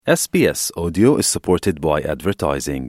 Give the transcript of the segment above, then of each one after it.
SBS Audio is supported by advertising.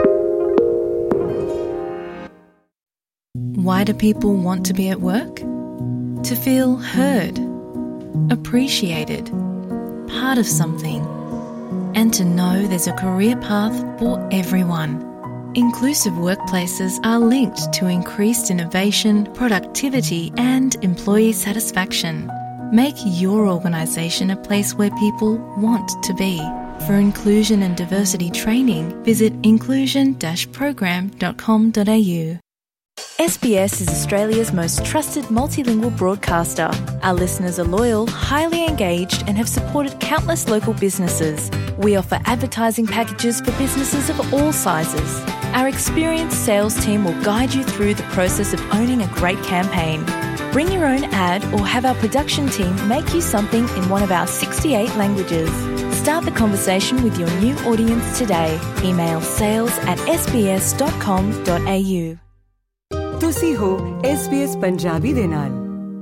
Why do people want to be at work? To feel heard, appreciated, part of something, and to know there's a career path for everyone. Inclusive workplaces are linked to increased innovation, productivity, and employee satisfaction. Make your organisation a place where people want to be. For inclusion and diversity training, visit inclusion-program.com.au. SBS is Australia's most trusted multilingual broadcaster. Our listeners are loyal, highly engaged, and have supported countless local businesses. We offer advertising packages for businesses of all sizes. Our experienced sales team will guide you through the process of owning a great campaign. Bring your own ad or have our production team make you something in one of our 68 languages. Start the conversation with your new audience today. Email sales@sbs.com.au. ਤੁਸੀਂ ਹੋ SBS Punjabi ਦੇ ਨਾਲ।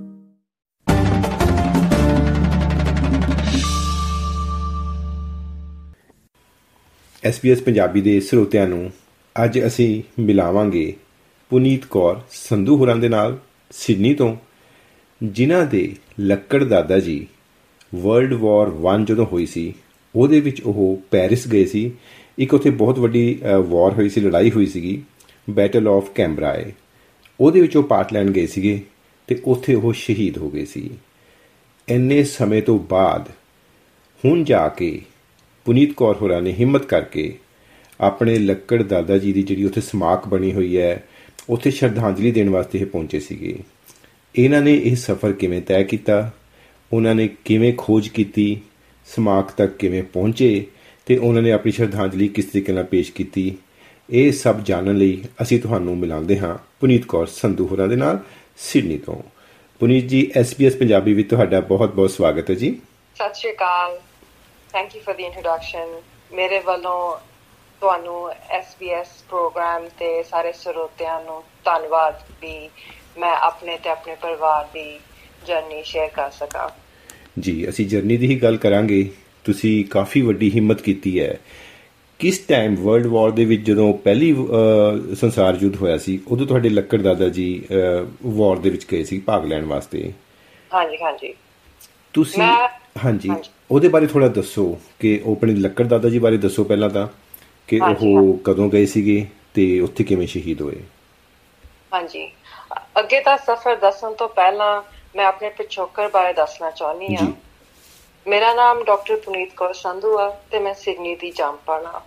SBS Punjabi ਦੇ ਸਰੋਤਿਆਂ ਨੂੰ ਅੱਜ ਅਸੀਂ ਮਿਲਾਵਾਂਗੇ ਪੁਨੀਤ ਕੌਰ ਸੰਧੂ ਹੋਰਾਂ ਦੇ ਨਾਲ ਸਿਡਨੀ ਤੋਂ, ਜਿਨ੍ਹਾਂ ਦੇ ਲੱਕੜ ਦਾਦਾ ਜੀ ਵਰਲਡ ਵਾਰ 1 ਜਦੋਂ ਹੋਈ ਸੀ ਉਹਦੇ ਵਿੱਚ ਉਹ ਪੈਰਿਸ ਗਏ ਸੀ। ਇੱਕ ਉੱਥੇ ਬਹੁਤ ਵੱਡੀ ਵਾਰ ਹੋਈ ਸੀ, ਲੜਾਈ ਹੋਈ ਸੀਗੀ, ਬੈਟਲ ਆਫ ਕੈਂਬਰਾਏ। ਉਹਦੇ ਵਿੱਚ ਉਹ ਪਾਰਟ ਲੈਣ ਗਏ ਸੀਗੇ ਅਤੇ ਉੱਥੇ ਉਹ ਸ਼ਹੀਦ ਹੋ ਗਏ ਸੀ। ਇੰਨੇ ਸਮੇਂ ਤੋਂ ਬਾਅਦ ਹੁਣ ਜਾ ਕੇ ਪੁਨੀਤ ਕੌਰ ਹੋਰਾਂ ਨੇ ਹਿੰਮਤ ਕਰਕੇ ਆਪਣੇ ਲੱਕੜ ਦਾਦਾ ਜੀ ਦੀ ਜਿਹੜੀ ਉੱਥੇ ਸਮਾਰਕ ਬਣੀ ਹੋਈ ਹੈ, ਉੱਥੇ ਸ਼ਰਧਾਂਜਲੀ ਦੇਣ ਵਾਸਤੇ ਇਹ ਪਹੁੰਚੇ ਸੀਗੇ। ਇਹਨਾਂ ਨੇ ਇਹ ਸਫ਼ਰ ਕਿਵੇਂ ਤੈਅ ਕੀਤਾ, ਉਹਨਾਂ ਨੇ ਕਿਵੇਂ ਖੋਜ ਕੀਤੀ, ਸਮਾਰਕ ਤੱਕ ਕਿਵੇਂ ਪਹੁੰਚੇ ਅਤੇ ਉਹਨਾਂ ਨੇ ਆਪਣੀ ਸ਼ਰਧਾਂਜਲੀ ਕਿਸ ਤਰੀਕੇ ਨਾਲ ਪੇਸ਼ ਕੀਤੀ, ਇਹ ਸਭ ਜਾਣਨ ਲਈ ਅਸੀਂ ਤੁਹਾਨੂੰ ਮਿਲਾਉਂਦੇ ਹਾਂ ਪੁਨੀਤ ਕੌਰ ਸੰਧੂ ਹੋਰਾਂ ਦੇ ਨਾਲ ਸਿਡਨੀ ਤੋਂ। ਪੁਨੀਤ ਜੀ, SBS ਪੰਜਾਬੀ ਵਿੱਚ ਤੁਹਾਡਾ ਬਹੁਤ ਬਹੁਤ ਸਵਾਗਤ ਹੈ ਜੀ। ਸਤਿ ਸ਼੍ਰੀ ਅਕਾਲ। Thank you for the introduction. ਮੇਰੇ ਵੱਲੋਂ ਤੁਹਾਨੂੰ SBS ਪ੍ਰੋਗਰਾਮ ਤੇ ਸਾਰੇ ਸਰੋਤਿਆਂ ਨੂੰ ਧੰਨਵਾਦ ਵੀ ਮੈਂ ਆਪਣੇ ਤੇ ਆਪਣੇ ਪਰਿਵਾਰ ਦੀ ਜਰਨੀ ਸ਼ੇਅਰ ਕਰ ਸਕਾਂ। ਜੀ, ਅਸੀਂ ਜਰਨੀ ਦੀ ਹੀ ਗੱਲ ਕਰਾਂਗੇ। ਤੁਸੀਂ ਕਾਫੀ ਵੱਡੀ ਹਿੰਮਤ ਕੀਤੀ ਹੈ। ਕਿਸ ਟਾਈਮ ਵਰਲਡ ਵਾਰ ਦੇ ਵਿੱਚ ਜਦੋਂ ਪਹਿਲੀ ਸੰਸਾਰ ਯੁੱਧ ਹੋਇਆ ਸੀ, ਉਦੋਂ ਤੁਹਾਡੇ ਲੱਕੜ ਦਾਦਾ ਜੀ ਵਾਰ ਦੇ ਵਿੱਚ ਗਏ ਸੀ ਭਾਗ ਲੈਣ ਵਾਸਤੇ? ਹਾਂਜੀ। ਤੁਸੀਂ ਹਾਂਜੀ ਉਹਦੇ ਬਾਰੇ ਥੋੜ੍ਹਾ ਦੱਸੋ ਕਿ ਉਹ ਆਪਣੇ ਲੱਕੜ ਦਾਦਾ ਜੀ ਬਾਰੇ ਦੱਸੋ ਪਹਿਲਾਂ ਤਾਂ, ਕਿ ਉਹ ਕਦੋਂ ਗਏ ਸੀਗੇ ਤੇ ਉੱਥੇ ਕਿਵੇਂ ਸ਼ਹੀਦ ਹੋਏ। ਹਾਂਜੀ, ਅੱਗੇ ਦਾ ਸਫ਼ਰ ਦੱਸਣ ਤੋਂ ਪਹਿਲਾਂ ਮੈਂ ਆਪਣੇ ਪਿਛੋਕੜ ਬਾਰੇ ਦੱਸਣਾ ਚਾਹੁੰਦੀ ਹਾਂ। ਮੇਰਾ ਨਾਮ ਡਾਕਟਰ ਪੁਨੀਤ ਕੌਰ ਸੰਧੂ ਆ ਤੇ ਮੈਂ ਸਿਡਨੀ ਦੀ ਜੰਮਪਲ ਆ।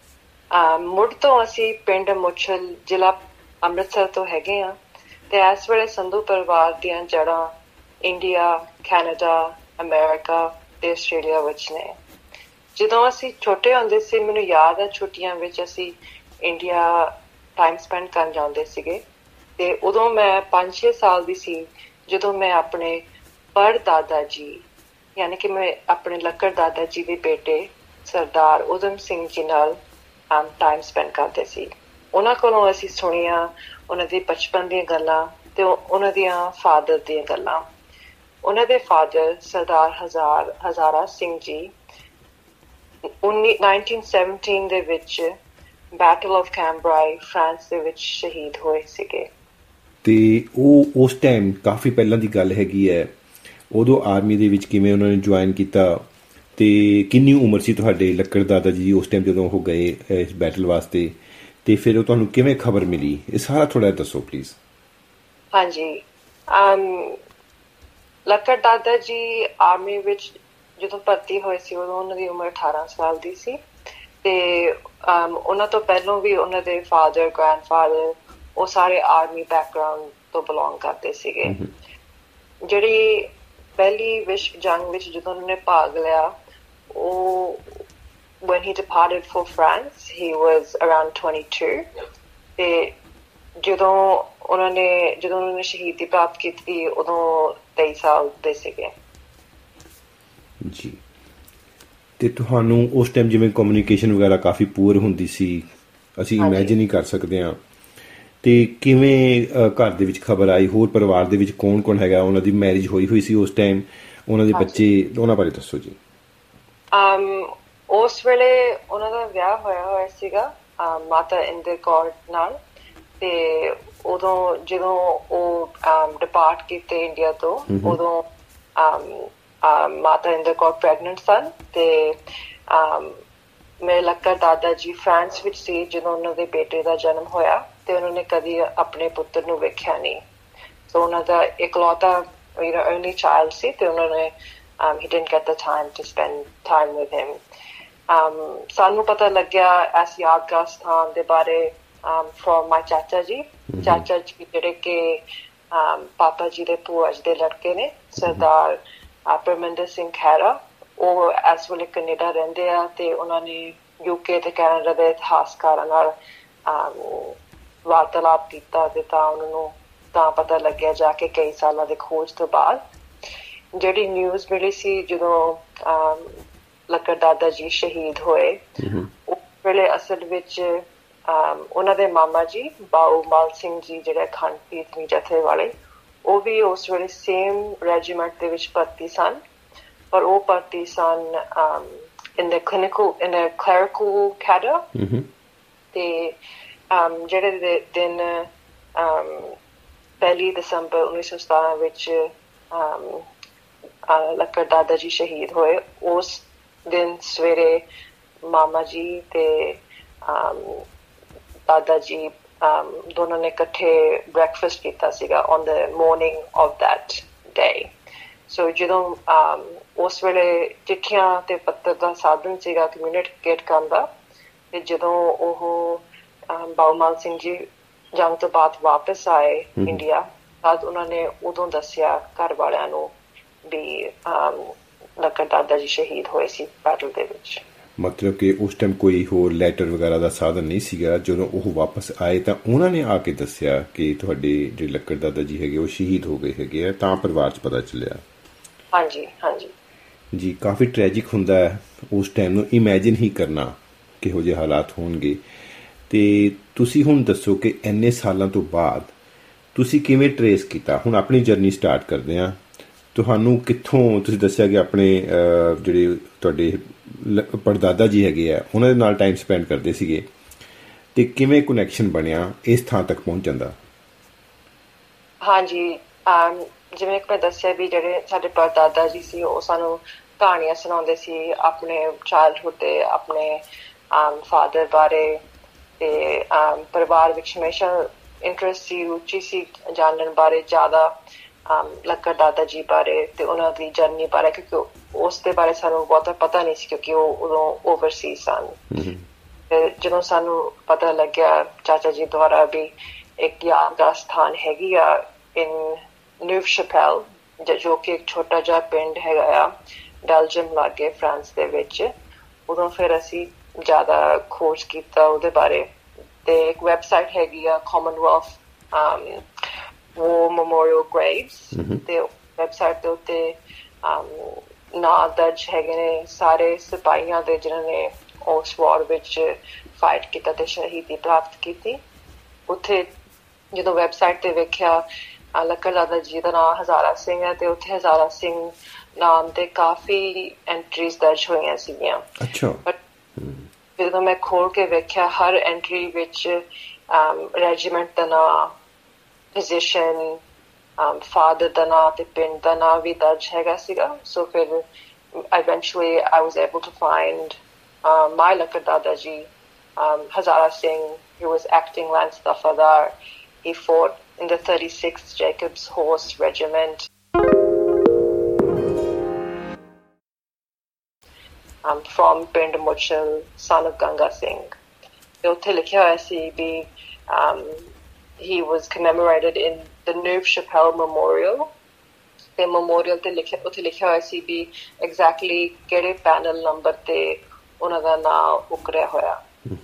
ਮੁੱਢ ਤੋਂ ਅਸੀਂ ਪਿੰਡ ਮੁੱਛਲ, ਜ਼ਿਲ੍ਹਾ ਅੰਮ੍ਰਿਤਸਰ ਤੋਂ ਹੈਗੇ ਹਾਂ ਤੇ ਇਸ ਵੇਲੇ ਸੰਧੂ ਪਰਿਵਾਰ ਦੀਆਂ ਜੜ੍ਹਾਂ ਇੰਡੀਆ, ਕੈਨੇਡਾ, ਅਮਰੀਕਾ ਤੇ ਆਸਟ੍ਰੇਲੀਆ ਵਿੱਚ ਨੇ। ਜਦੋਂ ਅਸੀਂ ਛੋਟੇ ਹੁੰਦੇ ਸੀ, ਮੈਨੂੰ ਯਾਦ ਹੈ ਛੁੱਟੀਆਂ ਵਿੱਚ ਅਸੀਂ ਇੰਡੀਆ ਟਾਈਮ ਸਪੈਂਡ ਕਰਨ ਜਾਂਦੇ ਸੀਗੇ ਤੇ ਉਦੋਂ ਮੈਂ 5-6 ਸਾਲ ਦੀ ਸੀ ਜਦੋਂ ਮੈਂ ਆਪਣੇ ਪੜਦਾਦਾ ਜੀ, ਯਾਨੀ ਕਿ ਮੈਂ ਆਪਣੇ ਲੱਕੜ ਦਾਦਾ ਜੀ ਦੇ ਬੇਟੇ ਸਰਦਾਰ ਊਧਮ ਸਿੰਘ ਜੀ ਨਾਲ ਟਾਈਮ ਸਪੈਂਡ ਕਰਦੇ ਸੀ। ਉਹਨਾਂ ਕੋਲੋਂ ਅਸੀਂ ਸੁਣੀਆਂ ਉਹਨਾਂ ਦੇ ਬਚਪਨ ਦੀਆਂ ਗੱਲਾਂ ਤੇ ਉਹਨਾਂ ਦੀਆਂ ਫਾਦਰ ਦੀਆਂ ਗੱਲਾਂ। ਉਹਨਾਂ ਦੇ ਫਾਦਰ ਸਰਦਾਰ ਹਜ਼ਾਰਾ ਸਿੰਘ ਜੀ 1917 ਦੇ ਵਿੱਚ ਬੈਟਲ ਆਫ ਕੈਂਬਰਾਏ ਫਰਾਂਸ ਦੇ ਵਿੱਚ ਸ਼ਹੀਦ ਹੋਏ ਸੀਗੇ। ਤੇ ਉਹ ਉਸ ਟਾਈਮ ਕਾਫੀ ਪਹਿਲਾਂ ਦੀ ਗੱਲ ਹੈਗੀ ਹੈ। ਉਦੋਂ ਆਰਮੀ ਦੇ ਵਿੱਚ ਕਿਵੇਂ ਉਹਨਾਂ ਨੇ ਜੁਆਇਨ ਕੀਤਾ ਤੇ ਕਿੰਨੀ ਉਮਰ ਸੀ ਤੁਹਾਡੇ ਲੱਕੜ ਦਾਦਾ ਜੀ ਉਸ ਟਾਈਮ ਜਦੋਂ ਉਹ ਗਏ ਇਸ ਬੈਟਲ ਵਾਸਤੇ, ਤੇ ਫਿਰ ਉਹ ਤੁਹਾਨੂੰ ਕਿਵੇਂ ਖਬਰ ਮਿਲੀ, ਇਹ ਸਾਰਾ ਥੋੜ੍ਹਾ ਦੱਸੋ ਪਲੀਜ਼। ਹਾਂਜੀ, ਲੱਕੜ ਦਾਦਾ ਜੀ ਆਰਮੀ ਵਿੱਚ ਜਦੋਂ ਭਰਤੀ ਹੋਏ ਸੀ ਉਦੋਂ ਉਹਨਾਂ ਦੀ ਉਮਰ 18 ਸਾਲ ਦੀ ਸੀ ਤੇ ਉਹਨਾਂ ਤੋਂ ਪਹਿਲਾਂ ਵੀ ਉਹਨਾਂ ਦੇ ਫਾਦਰ, ਗ੍ਰੈਂਡਫਾਦਰ ਉਹ ਸਾਰੇ ਆਰਮੀ ਬੈਕਗਰਾਊਂਡ ਤੋਂ ਬਿਲੋਂਗ ਕਰਦੇ ਸੀਗੇ। ਜਿਹੜੀ ਪਹਿਲੀ ਵਿਸ਼ਵ ਜੰਗ ਵਿੱਚ ਜਦੋਂ ਉਹਨਾਂ ਨੇ ਭਾਗ ਲਿਆ, ਉਹ when he departed for France he was around 22 ਤੇ ਜਦੋਂ ਉਹਨਾਂ ਨੇ ਸ਼ਹੀਦੀ ਪ੍ਰਾਪਤ ਕੀਤੀ ਉਦੋਂ 23 ਸਾਲ ਦੇ ਸੀਗੇ ਜੀ। ਤੇ ਤੁਹਾਨੂੰ ਉਸ ਟਾਈਮ ਜਿਵੇਂ ਕਮਿਊਨੀਕੇਸ਼ਨ ਵਗੈਰਾ ਕਾਫੀ ਪੂਅਰ ਹੁੰਦੀ ਸੀ, ਅਸੀਂ ਇਮੈਜਿਨ ਹੀ ਕਰ ਸਕਦੇ ਹਾਂ, ਤੇ ਕਿਵੇਂ ਘਰ ਦੇ ਵਿੱਚ ਖਬਰ ਆਈ? ਹੋਰ ਪਰਿਵਾਰ ਦੇ ਵਿੱਚ ਕੌਣ ਕੌਣ ਹੈਗਾ? ਉਹਨਾਂ ਦੀ ਮੈਰਿਜ ਹੋਈ ਸੀ ਉਸ ਟਾਈਮ, ਉਹਨਾਂ ਦੇ ਬੱਚੇ, ਉਹਨਾਂ ਬਾਰੇ ਦੱਸੋ ਜੀ। ਉਸ ਵੇਲੇ ਉਹਨਾਂ ਦਾ ਵਿਆਹ ਹੋਇਆ ਸੀਗਾ ਮਾਤਾ ਇੰਦਰ ਕੌਰ ਨਾਲ, ਤੇ ਉਦੋਂ ਜਦੋਂ ਉਹ ਡਿਪਾਰਟ ਕੀਤੇ ਇੰਡੀਆ ਤੋਂ, ਉਦੋਂ ਮਾਤਾ ਇੰਦਰ ਕੌਰ ਪ੍ਰੈਗਨੈਂਟ ਸਨ, ਤੇ ਮੇਰੇ ਲੱਕੜ ਦਾਦਾ ਜੀ ਫਰਾਂਸ ਵਿੱਚ ਸੀ ਜਦੋਂ ਉਹਨਾਂ ਦੇ ਬੇਟੇ ਦਾ ਜਨਮ ਹੋਇਆ, ਤੇ ਉਹਨਾਂ ਨੇ ਕਦੀ ਆਪਣੇ ਪੁੱਤਰ ਨੂੰ ਵੇਖਿਆ ਨਹੀਂ। ਸੋ ਉਹਨਾਂ ਦਾ ਇਕਲੌਤਾ only child ਸੀ, ਤੇ ਉਹਨਾਂ ਨੇ he didn't get the time to spend time with him. ਸਾਨੂੰ ਪਤਾ ਲੱਗਿਆ ਇਸ ਯਾਦਗਾਰ ਸਥਾਨ ਦੇ ਬਾਰੇ from my ਚਾਚਾ ਜੀ ਜਿਹੜੇ ਕਿ ਪਾਪਾ ਜੀ ਦੇ ਭੂਆ ਜੀ ਦੇ ਲੜਕੇ ਨੇ, ਸਰਦਾਰ ਪਰਮਿੰਦਰ ਸਿੰਘ ਖਹਿਰਾ। ਉਹ ਇਸ ਵੇਲੇ ਕੈਨੇਡਾ ਰਹਿੰਦੇ ਆ, ਤੇ ਉਹਨਾਂ ਨੇ UK ਤੇ ਕੈਨੇਡਾ ਦੇ ਇਤਿਹਾਸਕਾਰਾਂ ਨਾਲ ਵਾਰਤਾਲਾਪ ਕੀਤਾ, ਤੇ ਤਾਂ ਉਹਨਾਂ ਨੂੰ ਤਾਂ ਪਤਾ ਲੱਗਿਆ ਜਾ ਕੇ ਕਈ ਸਾਲਾਂ ਦੀ ਖੋਜ ਤੋਂ ਬਾਅਦ। ਜਿਹੜੀ ਨਿਊਜ਼ ਮਿਲੀ ਸੀ ਜਦੋਂ ਲੱਕੜ ਦਾਦਾ ਜੀ ਸ਼ਹੀਦ ਹੋਏ, ਉਸ ਵੇਲੇ ਅਸਲ ਵਿੱਚ ਉਹਨਾਂ ਦੇ ਮਾਮਾ ਜੀ ਬਾਊ ਮਾਲ ਸਿੰਘ ਜੀ ਜਿਹੜੇ ਅਖੰਡ ਕੀਰਤਨੀ ਜਥੇ ਵਾਲੇ, ਉਹ ਵੀ ਉਸ ਵੇਲੇ ਸੇਮ ਰੈਜੀਮੈਂਟ ਦੇ ਵਿੱਚ ਭਰਤੀ ਸਨ, ਪਰ ਉਹ ਭਰਤੀ ਸਨ in a clerical cadre। ਤੇ ਜਿਹੜੇ ਦਿਨ 1 ਦਸੰਬਰ 1917 ਵਿੱਚ ਲੱਕੜ ਦਾਦਾ ਜੀ ਸ਼ਹੀਦ ਹੋਏ, ਉਸ ਦਿਨ ਸਵੇਰੇ ਮਾਮਾ ਜੀ ਤੇ ਦਾਦਾ ਜੀ ਦੋਨਾਂ ਨੇ ਇਕੱਠੇ ਬ੍ਰੇਕਫਾਸਟ ਕੀਤਾ ਸੀਗਾ on the morning of that day। ਸੋ ਜਦੋਂ ਉਸ ਵੇਲੇ ਚਿੱਠੀਆਂ ਤੇ ਪੱਤਰ ਦਾ ਸਾਧਨ ਸੀਗਾ ਕਮਿਊਨੀਕੇਟ ਕਰਨ ਦਾ, ਤੇ ਜਦੋਂ ਉਹ ਬਾਊ ਮਾਲ ਸਿੰਘ ਜੀ ਜੰਗ ਤੋਂ ਬਾਅਦ ਵਾਪਸ ਆਏ ਇੰਡੀਆ, ਤਦ ਉਹਨਾਂ ਨੇ ਉਦੋਂ ਦੱਸਿਆ ਘਰ ਵਾਲਿਆਂ ਨੂੰ ਵੀ ਲੱਕੜ ਦਾਦਾ ਜੀ ਸ਼ਹੀਦ ਹੋਏ ਸੀ ਬੈਟਲ ਦੇ ਵਿੱਚ। ਮਤਲਬ ਕਿ ਉਸ ਟਾਈਮ ਕੋਈ ਹੋਰ ਲੈਟਰ ਵਗੈਰਾ ਦਾ ਸਾਧਨ ਨਹੀਂ ਸੀਗਾ। ਜਦੋਂ ਉਹ ਵਾਪਸ ਆਏ ਤਾਂ ਉਹਨਾਂ ਨੇ ਆ ਕੇ ਦੱਸਿਆ ਕਿ ਤੁਹਾਡੇ ਜਿਹੜੇ ਲੱਕੜ ਦਾਦਾ ਜੀ ਹੈਗੇ ਉਹ ਸ਼ਹੀਦ ਹੋ ਗਏ ਹੈਗੇ ਆ, ਤਾਂ ਪਰਿਵਾਰ 'ਚ ਪਤਾ ਚੱਲਿਆ। ਹਾਂਜੀ ਹਾਂਜੀ ਜੀ, ਕਾਫੀ ਟ੍ਰੈਜਿਕ ਹੁੰਦਾ ਹੈ ਉਸ ਟਾਈਮ ਨੂੰ ਇਮੈਜਿਨ ਹੀ ਕਰਨਾ ਕਿਹੋ ਜਿਹੇ ਹਾਲਾਤ ਹੋਣਗੇ। ਤੇ ਤੁਸੀਂ ਹੁਣ ਦੱਸੋ ਕਿ ਇੰਨੇ ਸਾਲਾਂ ਤੋਂ ਬਾਅਦ ਤੁਸੀਂ ਕਿਵੇਂ ਟਰੇਸ ਕੀਤਾ? ਹੁਣ ਆਪਣੀ ਜਰਨੀ ਸਟਾਰਟ ਕਰਦੇ ਹਾਂ। ਤੁਹਾਨੂੰ ਕਿੱਥੋਂ, ਤੁਸੀਂ ਦੱਸਿਆ ਕਿ ਆਪਣੇ ਜਿਹੜੇ ਤੁਹਾਡੇ ਪੜਦਾਦਾ ਜੀ ਹੈਗੇ ਆ ਉਹਨਾਂ ਦੇ ਨਾਲ ਟਾਈਮ ਸਪੈਂਡ ਕਰਦੇ ਸੀਗੇ, ਤੇ ਕਿਵੇਂ ਕਨੈਕਸ਼ਨ ਬਣਿਆ ਇਸ ਥਾਂ ਤੱਕ ਪਹੁੰਚਣ ਦਾ? ਹਾਂਜੀ, ਜਿਵੇਂ ਕਿ ਮੈਂ ਦੱਸਿਆ ਵੀ ਜਿਹੜੇ ਸਾਡੇ ਪੜਦਾਦਾ ਜੀ ਸੀ ਉਹ ਸਾਨੂੰ ਕਹਾਣੀਆਂ ਸੁਣਾਉਂਦੇ ਸੀ ਆਪਣੇ ਚਾਈਲਡਹੁੱਡ ਦੇ, ਆਪਣੇ ਫਾਦਰ ਬਾਰੇ, ਤੇ ਪਰਿਵਾਰ ਵਿੱਚ ਹਮੇਸ਼ਾ ਇੰਟਰਸਟ ਸੀ, ਰੁਚੀ ਸੀ ਜਾਣਨ ਬਾਰੇ ਜ਼ਿਆਦਾ ਲੱਕੜ ਦਾਦਾ ਜੀ ਬਾਰੇ ਤੇ ਉਹਨਾਂ ਦੀ ਜਰਨੀ ਬਾਰੇ, ਕਿਉਂਕਿ ਉਸ ਦੇ ਬਾਰੇ ਸਾਨੂੰ ਬਹੁਤਾ ਪਤਾ ਨਹੀਂ ਸੀ ਕਿਉਂਕਿ ਉਹ ਉਦੋਂ ਓਵਰਸੀਜ਼ ਸਨ। ਤੇ ਜਦੋਂ ਸਾਨੂੰ ਪਤਾ ਲੱਗਿਆ ਚਾਚਾ ਜੀ ਦੁਆਰਾ ਵੀ ਇੱਕ ਯਾਦਗਾਰ ਸਥਾਨ ਹੈਗੀ ਆ ਇਨ ਨਿਊ ਸ਼ਪੈਲ, ਜੋ ਕਿ ਇੱਕ ਛੋਟਾ ਜਿਹਾ ਪਿੰਡ ਹੈਗਾ ਆ ਬੈਲਜੀਅਮ ਲਾਗੇ ਫਰਾਂਸ ਦੇ ਵਿੱਚ, ਉਦੋਂ ਫਿਰ ਅਸੀਂ ਜ਼ਿਆਦਾ ਖੋਜ ਕੀਤਾ ਉਹਦੇ ਬਾਰੇ। ਤੇ ਇੱਕ ਵੈਬਸਾਈਟ ਹੈਗੀ ਆ ਕਾਮਨਵੈਲਥ War Memorial Graves, ਤੇ ਵੈਬਸਾਈਟ ਦੇ ਉੱਤੇ ਨਾਂ ਦਰਜ ਹੈਗੇ ਨੇ ਸਾਰੇ ਸਿਪਾਹੀਆਂ ਦੇ ਜਿਨ੍ਹਾਂ ਨੇ ਉਸ ਵਾਰ ਵਿੱਚ ਫਾਈਟ ਕੀਤਾ ਤੇ ਸ਼ਹੀਦੀ ਪ੍ਰਾਪਤ ਕੀਤੀ। ਉੱਥੇ ਜਦੋਂ ਵੈਬਸਾਈਟ ਤੇ ਵੇਖਿਆ ਲੱਕੜ ਦਾਦਾ ਜੀ ਦਾ ਨਾਂ ਹਜ਼ਾਰਾ ਸਿੰਘ ਹੈ, ਤੇ ਉੱਥੇ ਹਜ਼ਾਰਾ ਸਿੰਘ ਨਾਮ ਦੇ ਕਾਫੀ ਐਂਟਰੀਜ਼ ਦਰਜ ਹੋਈਆਂ ਸੀਗੀਆਂ। ਜਦੋਂ ਮੈਂ ਖੋਲ ਕੇ ਵੇਖਿਆ ਹਰ ਐਂਟਰੀ ਵਿੱਚ ਰੈਜੀਮੈਂਟ ਦਾ ਨਾਂ, ਪੋਜੀਸ਼ਨ, ਫਾਦਰ ਦਾ ਨਾਂ ਤੇ ਪਿੰਡ ਦਾ ਨਾਂ ਵੀ ਦਰਜ ਹੈਗਾ ਸੀਗਾ। ਸੋ ਫਿਰ eventually I was able to find my ਲੱਕੜ ਦਾਦਾ ਜੀ, Hazara Singh, who was acting Lance Dafadar. He fought in the 36th Jacob's Horse Regiment. From ਪਿੰਡ ਮੁਚਲ, son of Ganga Singh. ਤੇ ਉੱਥੇ ਲਿਖਿਆ ਹੋਇਆ ਸੀ ਵੀ he was commemorated in the Neuve Chapelle Memorial. ਤੇ memorial ਤੇ ਉੱਥੇ ਲਿਖਿਆ ਹੋਇਆ ਸੀ ਵੀ exactly ਕਿਹੜੇ ਪੈਨਲ ਨੰਬਰ ਤੇ ਉਹਨਾਂ ਦਾ ਨਾਮ ਉਕਰਿਆ ਹੋਇਆ।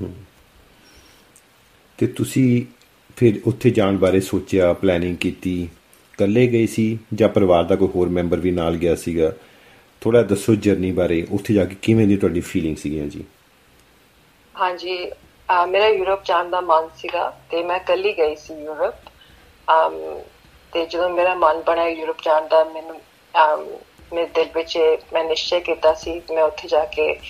ਤੇ ਤੁਸੀਂ ਫਿਰ ਉੱਥੇ ਜਾਣ ਬਾਰੇ ਸੋਚਿਆ, ਪਲੈਨਿੰਗ ਕੀਤੀ, ਇਕੱਲੇ ਗਏ ਸੀ ਜਾਂ ਪਰਿਵਾਰ ਦਾ ਕੋਈ ਹੋਰ ਮੈਂਬਰ ਵੀ ਨਾਲ ਗਿਆ ਸੀਗਾ? ਥੋੜਾ ਦੱਸੋ ਜਰਨੀ ਬਾਰੇ, ਉੱਥੇ ਜਾ ਕੇ ਕਿਵੇਂ ਦੀ ਤੁਹਾਡੀ ਫੀਲਿੰਗ ਸੀਗੀਆਂ ਜੀ? ਹਾਂਜੀ, ਮੇਰਾ ਯੂਰਪ ਜਾਣ ਦਾ ਮਨ ਸੀਗਾ ਤੇ ਮੈਂ ਇਕੱਲੀ ਗਈ ਸੀ ਯੂਰਪ। ਤੇ ਜਦੋਂ ਮੇਰਾ ਮਨ ਬਣਿਆ ਯੂਰਪ ਜਾਣ ਦਾ, ਮੈਨੂੰ ਮੇਰੇ ਦਿਲ ਵਿੱਚ ਮੈਂ ਨਿਸ਼ਚੈ ਕੀਤਾ ਸੀ ਮੈਂ ਉੱਥੇ ਜਾ ਕੇ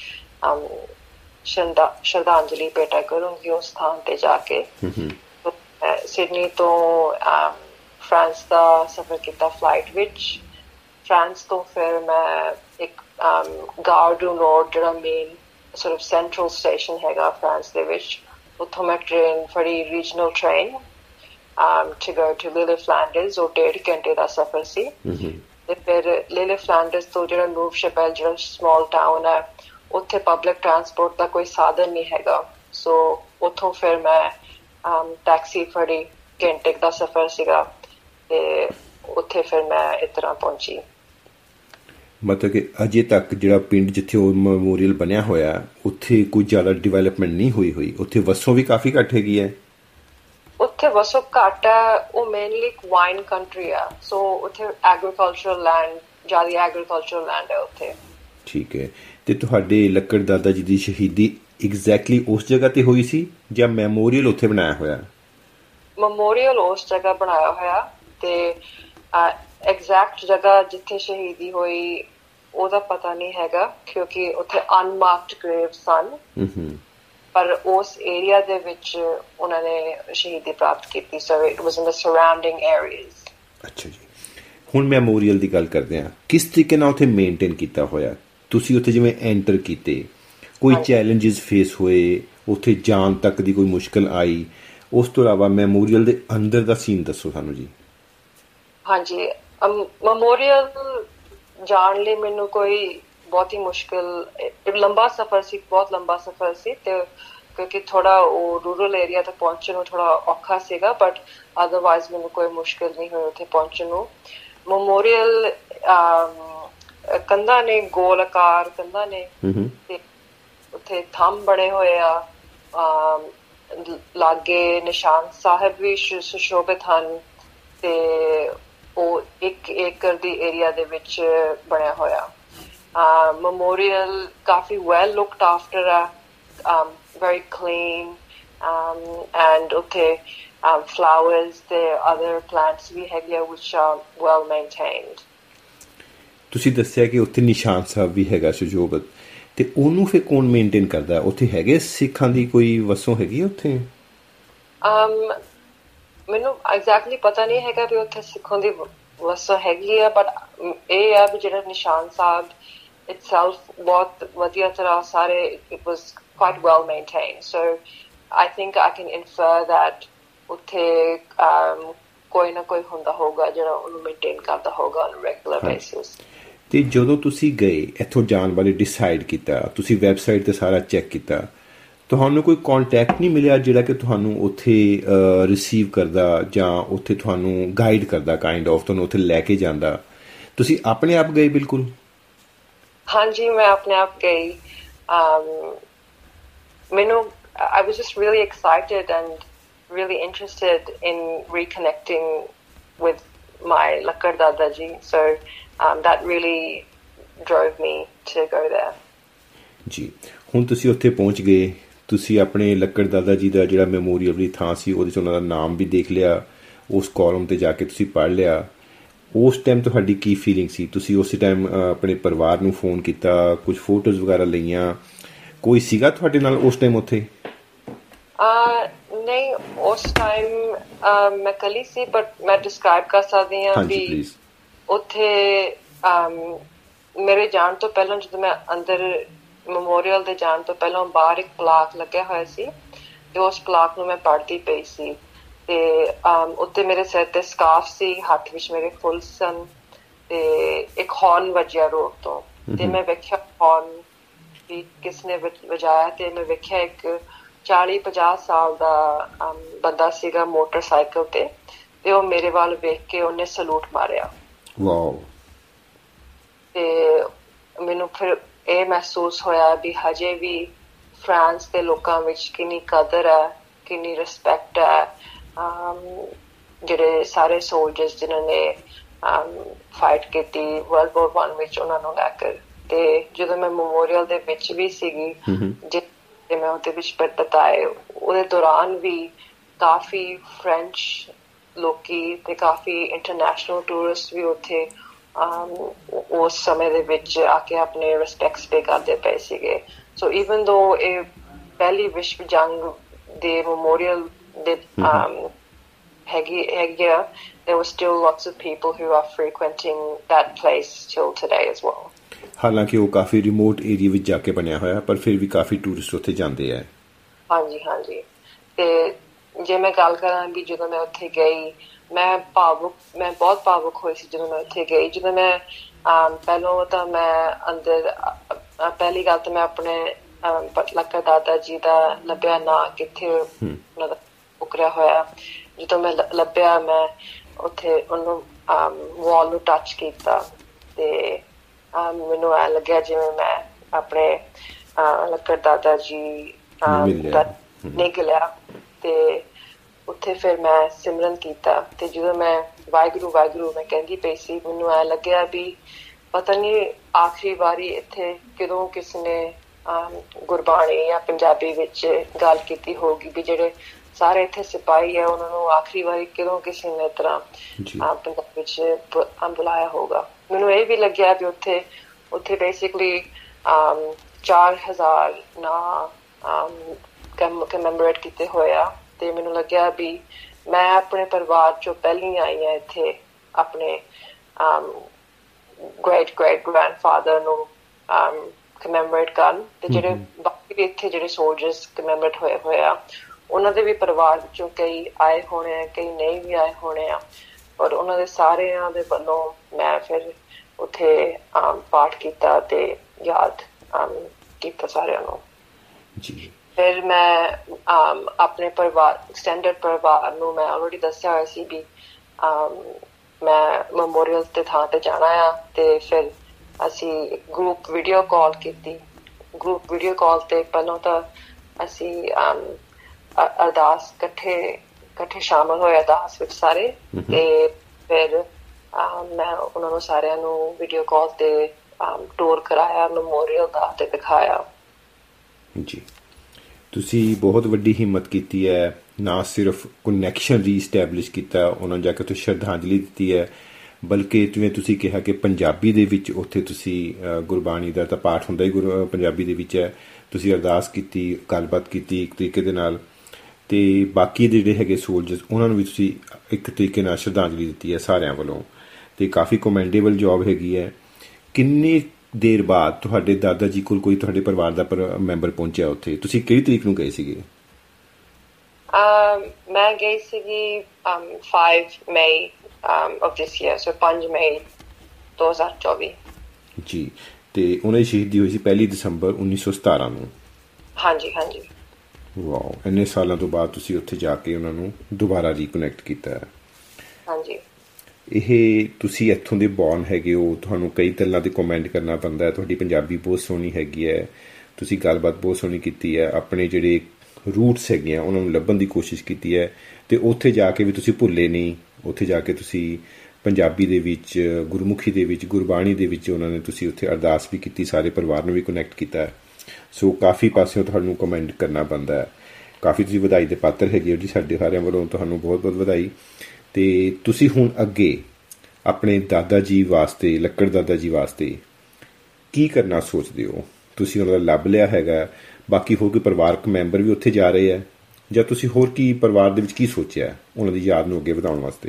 श्रद्धांजलि भेंट करूंगी उस स्थान पे जाके। तो सिडनी तो फ्रांस का सफर किया फ्लाइट विच। फ्रांस तो फिर मैं एक गार डू नॉर्ड जो main sort of central station हैगा फ्रांस दे विच, उत्थों मैं ट्रेन फड़ी, regional train to go to Lille Flanders, और 1.5 घंटे का सफर सी। ਤੇ ਫਿਰ Lille Flanders ਤੋਂ ਜਿਹੜਾ ਨੂਵ ਸ਼ੈਪੈਲ ਜਿਹੜਾ small town ਹੈ ਉੱਥੇ ਪਬਲਿਕ ਟਰਾਂਸਪੋਰਟ ਦਾ ਕੋਈ ਸਾਧਨ ਨਹੀਂ ਹੈਗਾ, ਸੋ ਉੱਥੋਂ ਫਿਰ ਮੈਂ ਟੈਕਸੀ ਫੜੀ, ਘੰਟੇ ਦਾ ਸਫਰ ਸੀਗਾ ਤੇ ਉੱਥੇ ਫਿਰ ਮੈਂ ਇਸ ਤਰ੍ਹਾਂ ਪਹੁੰਚੀ। ਮਤਲਬ ਕਿ ਅਜੇ ਤੱਕ ਜਿਹੜਾ ਪਿੰਡ ਜਿੱਥੇ ਉਹ ਮੈਮੋਰੀਅਲ ਬਣਿਆ ਹੋਇਆ ਉੱਥੇ ਕੋਈ ਜ਼ਿਆਦਾ ਡਿਵੈਲਪਮੈਂਟ ਨਹੀਂ ਹੋਈ, ਉੱਥੇ ਵਸੋਂ ਵੀ ਕਾਫੀ ਘੱਟ ਹੈਗੀ ਹੈ। ਉੱਥੇ ਵਸੋਂ ਘੱਟ ਹੈ, ਉਹ ਮੇਨਲੀ ਇੱਕ ਵਾਈਨ ਕੰਟਰੀ ਆ, ਸੋ ਉੱਥੇ ਐਗਰੀਕਲਚਰਲ ਲੈਂਡ, ਜ਼ਿਆਦਾ ਐਗਰੀਕਲਚਰਲ ਲੈਂਡ ਹੈ ਉੱਥੇ। ਠੀਕ ਹੈ, ਤੇ ਤੁਹਾਡੇ ਲੱਕੜ ਦਾਦਾ ਜੀ ਦੀ ਸ਼ਹੀਦੀ ਐਗਜ਼ੈਕਟਲੀ ਉਸ ਜਗ੍ਹਾ ਤੇ ਹੋਈ ਸੀ ਜਾਂ ਮੈਮੋਰੀਅਲ ਉੱਥੇ ਬਣਾਇਆ ਹੋਇਆ? ਮੈਮੋਰੀਅਲ ਉਸ ਜਗ੍ਹਾ ਬਣਾਇਆ ਹੋਇਆ, ਤੇ ਐਗਜ਼ੈਕਟ ਜਗ੍ਹਾ ਜਿੱਥੇ ਸ਼ਹੀਦੀ ਹੋਈ ਉਹਦਾ ਪਤਾ ਨਹੀਂ ਹੈਗਾ ਕਿਉਂਕਿ ਉੱਥੇ ਅਨਮਾਰਕਡ ਗ੍ਰੇਵ ਸਨ, ਪਰ ਉਸ ਏਰੀਆ ਦੇ ਵਿੱਚ ਉਹਨਾਂ ਨੇ ਸ਼ਹੀਦੀ ਪ੍ਰਾਪਤ ਕੀਤੀ, so it was in the surrounding areas. ਅੱਛਾ ਜੀ, ਹੁਣ ਮੈਮੋਰੀਅਲ ਦੀ ਗੱਲ ਕਰਦੇ ਹਾਂ, ਕਿਸ ਤਰੀਕੇ ਨਾਲ ਉੱਥੇ ਮੇਨਟੇਨ ਕੀਤਾ ਹੋਇਆ? ਤੁਸੀਂ ਉੱਥੇ ਜਿਵੇਂ ਐਂਟਰ ਕੀਤੇ, ਕੋਈ ਚੈਲੰਜਸ ਫੇਸ ਹੋਏ, ਉੱਥੇ ਜਾਣ ਤੱਕ ਦੀ ਕੋਈ ਮੁਸ਼ਕਿਲ ਆਈ? ਉਸ ਤੋਂ ਇਲਾਵਾ ਮੈਮੋਰੀਅਲ ਦੇ ਅੰਦਰ ਦਾ ਸੀਨ ਦੱਸੋ ਸਾਨੂੰ ਜੀ। ਹਾਂਜੀ, ਮੈਮੋਰੀਅਲ ਜਾਣ ਲਈ ਮੈਨੂੰ ਕੋਈ ਬਹੁਤ ਹੀ ਮੁਸ਼ਕਿਲ, ਲੰਬਾ ਸਫ਼ਰ ਸੀ, ਬਹੁਤ ਲੰਬਾ ਸਫ਼ਰ ਸੀ, ਤੇ ਕਿਉਂਕਿ ਥੋੜਾ ਉਹ ਰੂਰਲ ਏਰੀਆ ਤੱਕ ਪਹੁੰਚਣ ਨੂੰ ਥੋੜਾ ਔਖਾ ਸੀਗਾ, ਬਟ ਅਦਰਵਾਈਜ਼ ਮੈਨੂੰ ਕੋਈ ਮੁਸ਼ਕਿਲ ਨਹੀਂ ਹੋਈ ਉੱਥੇ ਪਹੁੰਚਣ ਨੂੰ। ਮੈਮੋਰੀਅਲ ਕੰਧਾਂ ਨੇ, ਗੋਲ ਆਕਾਰ ਕੰਧਾਂ ਨੇ, ਤੇ ਉੱਥੇ ਥੰਮ ਬਣੇ ਹੋਏ ਆ, ਲਾਗੇ ਨਿਸ਼ਾਨ ਸਾਹਿਬ ਵੀ ਸੁਸ਼ੋਭਿਤ ਹਨ, ਤੇ ਉਹ 1 ਏਕੜ ਦੀ ਏਰੀਆ ਦੇ ਵਿੱਚ ਬਣਿਆ ਹੋਇਆ। Memorial ਕਾਫੀ well looked after ਹੈ, very clean, and ਉੱਥੇ flowers ਤੇ other plants ਵੀ ਹੈਗੇ which are well maintained। ਤੁਸੀਂ ਦੱਸਿਆ ਕਿ ਉੱਥੇ ਨਿਸ਼ਾਨ ਸਾਹਿਬ ਵੀ ਹੈਗਾ ਸੁਸ਼ੋਭਿਤ, ਤੇ ਉਹਨੂੰ ਫਿਰ ਕੌਣ ਮੇਨਟੇਨ ਕਰਦਾ? ਉੱਥੇ ਹੈਗੇ ਸਿੱਖਾਂ ਦੀ ਕੋਈ ਵਸੋਂ ਹੈਗੀ ਉੱਥੇ? ਮੈਨੂੰ ਐਗਜ਼ੈਕਟਲੀ ਪਤਾ ਨਹੀਂ ਹੈਗਾ ਵੀ ਉੱਥੇ ਸਿੱਖਾਂ ਦੀ ਵਸੋਂ ਹੈਗੀ ਆ, ਬਟ ਇਹ ਆ ਵੀ ਜਿਹੜਾ ਨਿਸ਼ਾਨ ਸਾਹਿਬ itself ਬਹੁਤ ਵਧੀਆ ਤਰ੍ਹਾਂ ਸਾਰੇ, it was quite well maintained, so I think I can infer that ਉੱਥੇ ਕੋਈ ਨਾ ਕੋਈ ਹੁੰਦਾ ਹੋਊਗਾ ਜਿਹੜਾ ਉਹਨੂੰ ਮੇਨਟੇਨ ਕਰਦਾ ਹੋਊਗਾ on a regular basis। ਤੇ ਜਦੋਂ ਤੁਸੀਂ ਗਏ ਇੱਥੋਂ ਜਾਣ ਬਾਰੇ ਡਿਸਾਈਡ ਕੀਤਾ, ਤੁਸੀਂ ਵੈਬਸਾਈਟ ਤੇ ਸਾਰਾ ਚੈੱਕ ਕੀਤਾ, ਤੁਹਾਨੂੰ ਕੋਈ ਕੰਟੈਕਟ ਨਹੀਂ ਮਿਲਿਆ ਜਿਹੜਾ ਕਿ ਤੁਹਾਨੂੰ ਉੱਥੇ ਰਿਸੀਵ ਕਰਦਾ ਜਾਂ ਉੱਥੇ ਤੁਹਾਨੂੰ ਗਾਈਡ ਕਰਦਾ, ਕਾਈਂਡ ਆਫ ਤੁਹਾਨੂੰ ਉੱਥੇ ਲੈ ਕੇ ਜਾਂਦਾ? ਤੁਸੀਂ ਆਪਣੇ ਆਪ ਗਏ ਬਿਲਕੁਲ? ਹਾਂਜੀ, ਮੈਂ ਆਪਣੇ ਆਪ ਗਈ। ਮੈਨੂੰ I was just really excited and really interested in reconnecting with my Lakkad Dada ji, so that really drove me to go there। ਜੀ, ਹੁਣ ਤੁਸੀਂ ਉੱਥੇ ਪਹੁੰਚ ਗਏ, ਤੁਸੀਂ ਆਪਣੇ ਲੱਕੜ ਦਾਦਾ ਜੀ ਦਾ ਜਿਹੜਾ ਮੈਮੋਰੀਅਲ ਦੀ ਥਾਂ ਸੀ ਉਹਦੇ 'ਚ ਉਹਨਾਂ ਦਾ ਨਾਮ ਵੀ ਦੇਖ ਲਿਆ, ਉਸ ਕਾਲਮ 'ਤੇ ਜਾ ਕੇ ਤੁਸੀਂ ਪੜ੍ਹ ਲਿਆ। ਉਸ ਟਾਈਮ ਤੁਹਾਡੀ ਕੀ ਫੀਲਿੰਗ ਸੀ? ਤੁਸੀਂ ਉਸ ਟਾਈਮ ਆਪਣੇ ਪਰਿਵਾਰ ਨੂੰ ਫੋਨ ਕੀਤਾ, ਕੁਝ ਫੋਟੋਜ਼ ਵਗੈਰਾ ਲਈਆਂ, ਕੋਈ ਸੀਗਾ ਤੁਹਾਡੇ ਨਾਲ ਉਸ ਟਾਈਮ ਉੱਥੇ? ਨਹੀਂ, ਉਸ ਟਾਈਮ ਮੈਂ ਇਕੱਲੀ ਸੀ, ਬਟ ਮੈਂ ਡਿਸਕ੍ਰਾਈਬ ਕਰ ਸਕਦੀ ਹਾਂ ਵੀ ਉੱਥੇ ਮੇਰੇ ਜਾਣ ਤੋਂ ਪਹਿਲਾਂ, ਜਦੋਂ ਮੈਂ ਅੰਦਰ ਮੈਮੋਰੀਅਲ ਦੇ ਜਾਣ ਤੋਂ ਪਹਿਲਾਂ ਬਾਹਰ ਇੱਕ ਪਲਾਕ ਲੱਗਿਆ ਹੋਇਆ ਸੀ, ਤੇ ਉਸ ਪਲਾਕ ਨੂੰ ਮੈਂ ਪੜ੍ਹਦੀ ਪਈ ਸੀ, ਤੇ ਉੱਤੇ ਮੇਰੇ ਸਿਰ ਤੇ ਸਕਾਰਫ ਸੀ, ਹੱਥ ਵਿੱਚ ਮੇਰੇ ਫੁੱਲ ਸਨ, ਤੇ ਇੱਕ ਹੌਰਨ ਵੱਜਿਆ ਰੋਡ ਤੋਂ, ਤੇ ਮੈਂ ਵੇਖਿਆ ਹੌਰਨ ਵੀ ਕਿਸ ਨੇ ਵਜਾਇਆ, ਤੇ ਮੈਂ ਵੇਖਿਆ ਇੱਕ 40-50 ਸਾਲ ਦਾ ਬੰਦਾ ਸੀਗਾ ਮੋਟਰਸਾਈਕਲ ਤੇ ਉਹ ਮੇਰੇ ਵੱਲ ਵੇਖ ਕੇ ਉਹਨੇ ਸਲੂਟ ਮਾਰਿਆ। ਵਾਓ। ਤੇ ਮੈਨੂੰ ਫਿਰ ਇਹ ਮਹਿਸੂਸ ਹੋਇਆ ਵੀ ਹਜੇ ਵੀ ਫਰਾਂਸ ਦੇ ਲੋਕਾਂ ਵਿੱਚ ਕਿੰਨੀ ਕਦਰ ਹੈ, ਕਿੰਨੀ ਰਿਸਪੈਕਟ ਹੈ, ਜਿਹੜੇ ਸਾਰੇ ਸੋਲਜਰਸ ਜਿਨ੍ਹਾਂ ਨੇ ਫਾਈਟ ਕੀਤੀ ਵਰਲਡ ਵਾਰ 1 ਵਿੱਚ, ਉਹਨਾਂ ਨੂੰ ਲੈ ਕੇ। ਤੇ ਜਦੋਂ ਮੈਂ ਮੈਮੋਰੀਅਲ ਦੇ ਵਿੱਚ ਵੀ ਸੀਗੀ, ਜੇ ਮੈਂ ਉਹਦੇ ਵਿੱਚ ਬਤਾਏ, ਉਹਦੇ ਦੌਰਾਨ ਵੀ ਕਾਫੀ ਫਰੈਂਚ ਲੋਕੀ ਤੇ ਕਾਫੀ ਇੰਟਰਨੈਸ਼ਨਲ ਟੂਰਿਸਟ ਵੀ ਉੱਥੇ ਉਸ ਸਮੇਂ ਦੇ ਵਿੱਚ ਆ ਕੇ ਆਪਣੇ ਰਿਸਪੈਕਟਸ ਪੇ ਕਰਦੇ ਪਏ ਸੀਗੇ। ਸੋ ਈਵਨ ਦੋ ਇਹ ਪਹਿਲੀ ਵਿਸ਼ਵ ਜੰਗ ਦੇ ਮੈਮੋਰੀਅਲ ਦੇ ਹੈਗੀ ਆ, there were still lots of people who are frequenting that place till today as well. ਹਾਲਾਂਕਿ ਉਹ ਕਾਫੀ ਰਿਮੋਟ ਏਰੀਆ ਵਿੱਚ ਜਾ ਕੇ ਬਣਿਆ ਹੋਇਆ, ਪਰ ਫਿਰ ਵੀ ਕਾਫੀ ਟੂਰਿਸਟ ਉੱਥੇ ਜਾਂਦੇ ਆ। ਹਾਂਜੀ। ਤੇ ਜੇ ਮੈਂ ਗੱਲ ਕਰਾਂ ਵੀ ਜਦੋਂ ਮੈਂ ਉੱਥੇ ਗਈ, ਮੈਂ ਬਹੁਤ ਭਾਵੁਕ ਹੋਈ ਸੀ ਜਦੋਂ ਮੈਂ ਉੱਥੇ ਗਈ। ਜਦੋਂ ਮੈਂ ਪਹਿਲੋਂ ਤਾਂ ਮੈਂ ਅੰਦਰ, ਪਹਿਲੀ ਗੱਲ ਤਾਂ ਮੈਂ ਆਪਣੇ ਲੱਕੜ ਦਾਦਾ ਜੀ ਦਾ ਲੱਭਿਆ ਨਾ, ਕਿੱਥੇ ਉਹਨਾਂ ਦਾ ਉਕਰਿਆ ਹੋਇਆ। ਜਦੋਂ ਮੈਂ ਲੱਭਿਆ, ਮੈਂ ਉੱਥੇ ਉਹਨੂੰ ਵਾਲ ਨੂੰ ਟੱਚ ਕੀਤਾ ਤੇ ਮੈਨੂੰ ਐ ਲੱਗਿਆ ਜਿਵੇਂ ਮੈਂ ਆਪਣੇ ਲੱਕੜ ਦਾਦਾ ਜੀ ਦਾ ਨਿਕਲਿਆ। ਤੇ ਉੱਥੇ ਫਿਰ ਮੈਂ ਸਿਮਰਨ ਕੀਤਾ ਤੇ ਜਦੋਂ ਮੈਂ ਵਾਹਿਗੁਰੂ ਮੈਂ ਕਹਿੰਦੀ ਪਈ ਸੀ, ਮੈਨੂੰ ਐ ਲੱਗਿਆ ਵੀ ਪਤਾ ਨਹੀਂ ਆਖਰੀ ਵਾਰੀ ਇੱਥੇ ਕਦੋਂ ਕਿਸ ਨੇ ਗੁਰਬਾਣੀ ਜਾਂ ਪੰਜਾਬੀ ਵਿੱਚ ਗੱਲ ਕੀਤੀ ਹੋਊਗੀ, ਵੀ ਜਿਹੜੇ ਸਾਰੇ ਇੱਥੇ ਸਿਪਾਹੀ ਆ ਉਹਨਾਂ ਨੂੰ ਆਖਰੀ ਵਾਰੀ ਕਦੋਂ ਕਿਸੇ ਨੇ ਇਸ ਤਰ੍ਹਾਂ ਪੰਜਾਬ ਵਿੱਚ ਬੁਲਾਇਆ ਹੋਊਗਾ। ਮੈਨੂੰ ਇਹ ਵੀ ਲੱਗਿਆ ਵੀ ਉੱਥੇ ਬੇਸਿਕਲੀ 4000 ਨਾਂ ਕਮੈਮੋਰੇਟ ਕੀਤੇ ਹੋਇਆ। ਤੇ ਮੈਨੂੰ ਲੱਗਿਆ ਵੀ ਮੈਂ ਆਪਣੇ ਪਰਿਵਾਰ ਚੋਂ ਪਹਿਲੀ ਆਈ ਹਾਂ ਇੱਥੇ ਆਪਣੇ great grandfather ਨੂੰ ਕਮੈਮੋਰੇਟ ਕਰਨ, ਤੇ ਜਿਹੜੇ ਬਾਕੀ ਵੀ ਇੱਥੇ ਜਿਹੜੇ ਸੋਲਜਰਸ ਕਮੈਮੋਰੇਟ ਹੋਏ ਆ ਉਹਨਾਂ ਦੇ ਵੀ ਪਰਿਵਾਰ ਵਿੱਚੋਂ ਕਈ ਆਏ ਹੋਣੇ ਆ, ਕਈ ਨਹੀਂ ਵੀ ਆਏ ਹੋਣੇ ਆ, ਔਰ ਉਹਨਾਂ ਦੇ ਸਾਰਿਆਂ ਦੇ ਵੱਲੋਂ ਮੈਂ ਫਿਰ ਉੱਥੇ ਪਾਠ ਕੀਤਾ ਤੇ ਯਾਦ ਕੀਤਾ ਸਾਰਿਆਂ ਨੂੰ। ਫਿਰ ਮੈਂ ਆਪਣੇ ਪਰਿਵਾਰ, ਐਕਸਟੈਂਡਡ ਪਰਿਵਾਰ ਨੂੰ ਮੈਂ ਆਲਰੇਡੀ ਦੱਸਿਆ ਹੋਇਆ ਸੀ ਵੀ ਮੈਂ ਮੈਮੋਰੀਅਲ ਤੇ ਥਾਂ ਤੇ ਜਾਣਾ ਆ। ਤੇ ਫਿਰ ਅਸੀਂ ਗਰੁੱਪ ਵੀਡੀਓ ਕਾਲ ਕੀਤੀ। ਗਰੁੱਪ ਵੀਡੀਓ ਕਾਲ ਤੇ ਪਹਿਲਾਂ ਤਾਂ ਅਸੀਂ ਅਰਦਾਸ ਇਕੱਠੇ ਸ਼ਾਮਲ ਹੋਏ ਅਰਦਾਸ ਵਿੱਚ ਸਾਰੇ। ਤੇ ਫਿਰ ਮੈਂ ਉਹਨਾਂ ਨੂੰ ਸਾਰਿਆਂ ਨੂੰ ਵੀਡੀਓ ਕਾਲ ਤੇ ਟੂਰ ਕਰਾਇਆ ਮੈਮੋਰੀਅਲ ਦਾ ਤੇ ਦਿਖਾਇਆ। ਜੀ, ਤੁਸੀਂ ਬਹੁਤ ਵੱਡੀ ਹਿੰਮਤ ਕੀਤੀ ਹੈ, ਨਾ ਸਿਰਫ ਕਨੈਕਸ਼ਨ ਰੀਸਟੈਬਲਿਸ਼ ਕੀਤਾ, ਉਹਨਾਂ ਨੂੰ ਜਾ ਕੇ ਤੁਸੀਂ ਸ਼ਰਧਾਂਜਲੀ ਦਿੱਤੀ ਹੈ, ਬਲਕਿ ਜਿਵੇਂ ਤੁਸੀਂ ਕਿਹਾ ਕਿ ਪੰਜਾਬੀ ਦੇ ਵਿੱਚ ਉੱਥੇ ਤੁਸੀਂ ਗੁਰਬਾਣੀ ਦਾ ਤਾਂ ਪਾਠ ਹੁੰਦਾ ਹੀ ਪੰਜਾਬੀ ਦੇ ਵਿੱਚ ਹੈ, ਤੁਸੀਂ ਅਰਦਾਸ ਕੀਤੀ, ਗੱਲਬਾਤ ਕੀਤੀ ਇੱਕ ਤਰੀਕੇ ਦੇ ਨਾਲ, ਅਤੇ ਬਾਕੀ ਦੇ ਜਿਹੜੇ ਹੈਗੇ ਸੋਲਜਰਸ ਉਹਨਾਂ ਨੂੰ ਵੀ ਤੁਸੀਂ ਇੱਕ ਤਰੀਕੇ ਨਾਲ ਸ਼ਰਧਾਂਜਲੀ ਦਿੱਤੀ ਹੈ ਸਾਰਿਆਂ ਵੱਲੋਂ, ਅਤੇ ਕਾਫੀ ਕਮੈਂਡੇਬਲ ਜੋਬ ਹੈਗੀ ਹੈ। ਕਿੰਨੀ ਦੇਰ ਬਾਅਦ ਤੁਹਾਡੇ ਦਾਦਾ ਜੀ ਕੋਲ ਕੋਈ ਤੁਹਾਡੇ ਪਰਿਵਾਰ ਦਾ ਮੈਂਬਰ ਪਹੁੰਚਿਆ ਉੱਥੇ? ਤੁਸੀਂ ਕਿਹੜੀ ਤਰੀਕ ਨੂੰ ਗਏ ਸੀਗੇ? ਮੈਂ ਗਈ ਸੀਗੀ 5 ਮਈ of this year, so 5 ਮਈ 2024। ਜੀ, ਤੇ ਉਹਨਾਂ ਦੀ ਸ਼ਹੀਦੀ ਹੋਈ ਸੀ 1 ਦਸੰਬਰ 1917 ਨੂੰ। ਹਾਂਜੀ। ਵਾਓ, ਇੰਨੇ ਸਾਲਾਂ ਤੋਂ ਬਾਅਦ ਤੁਸੀਂ ਉੱਥੇ ਜਾ ਕੇ ਉਹਨਾਂ ਨੂੰ ਦੁਬਾਰਾ ਰੀਕਨੈਕਟ ਕੀਤਾ ਹੈ। ਹਾਂਜੀ। ਇਹ ਤੁਸੀਂ ਇੱਥੋਂ ਦੇ ਬੌਰਨ ਹੈਗੇ ਹੋ, ਤੁਹਾਨੂੰ ਕਈ ਗੱਲਾਂ 'ਤੇ ਕਮੈਂਟ ਕਰਨਾ ਪੈਂਦਾ ਹੈ। ਤੁਹਾਡੀ ਪੰਜਾਬੀ ਬਹੁਤ ਸੋਹਣੀ ਹੈਗੀ ਹੈ, ਤੁਸੀਂ ਗੱਲਬਾਤ ਬਹੁਤ ਸੋਹਣੀ ਕੀਤੀ ਹੈ, ਆਪਣੇ ਜਿਹੜੇ ਰੂਟਸ ਹੈਗੇ ਆ ਉਹਨਾਂ ਨੂੰ ਲੱਭਣ ਦੀ ਕੋਸ਼ਿਸ਼ ਕੀਤੀ ਹੈ, ਅਤੇ ਉੱਥੇ ਜਾ ਕੇ ਵੀ ਤੁਸੀਂ ਭੁੱਲੇ ਨਹੀਂ। ਉੱਥੇ ਜਾ ਕੇ ਤੁਸੀਂ ਪੰਜਾਬੀ ਦੇ ਵਿੱਚ, ਗੁਰਮੁਖੀ ਦੇ ਵਿੱਚ, ਗੁਰਬਾਣੀ ਦੇ ਵਿੱਚ ਉਹਨਾਂ ਨੇ ਤੁਸੀਂ ਉੱਥੇ ਅਰਦਾਸ ਵੀ ਕੀਤੀ, ਸਾਰੇ ਪਰਿਵਾਰ ਨੂੰ ਵੀ ਕਨੈਕਟ ਕੀਤਾ। ਸੋ ਕਾਫੀ ਪਾਸਿਓਂ ਤੁਹਾਨੂੰ ਕਮੈਂਟ ਕਰਨਾ ਪੈਂਦਾ ਹੈ। ਕਾਫੀ ਤੁਸੀਂ ਵਧਾਈ ਦੇ ਪਾਤਰ ਹੈਗੇ ਹੋ ਜੀ, ਸਾਡੇ ਸਾਰਿਆਂ ਵੱਲੋਂ ਤੁਹਾਨੂੰ ਬਹੁਤ ਬਹੁਤ ਵਧਾਈ। ਅਤੇ ਤੁਸੀਂ ਹੁਣ ਅੱਗੇ ਆਪਣੇ ਦਾਦਾ ਜੀ ਵਾਸਤੇ, ਲੱਕੜ ਦਾਦਾ ਜੀ ਵਾਸਤੇ ਕੀ ਕਰਨਾ ਸੋਚਦੇ ਹੋ? ਤੁਸੀਂ ਉਹਨਾਂ ਦਾ ਲੱਭ ਲਿਆ ਹੈਗਾ, ਬਾਕੀ ਹੋਰ ਕੋਈ ਪਰਿਵਾਰਕ ਮੈਂਬਰ ਵੀ ਉੱਥੇ ਜਾ ਰਹੇ ਹੈ, ਜਾਂ ਤੁਸੀਂ ਹੋਰ ਕੀ ਪਰਿਵਾਰ ਦੇ ਵਿੱਚ ਕੀ ਸੋਚਿਆ ਉਹਨਾਂ ਦੀ ਯਾਦ ਨੂੰ ਅੱਗੇ ਵਧਾਉਣ ਵਾਸਤੇ?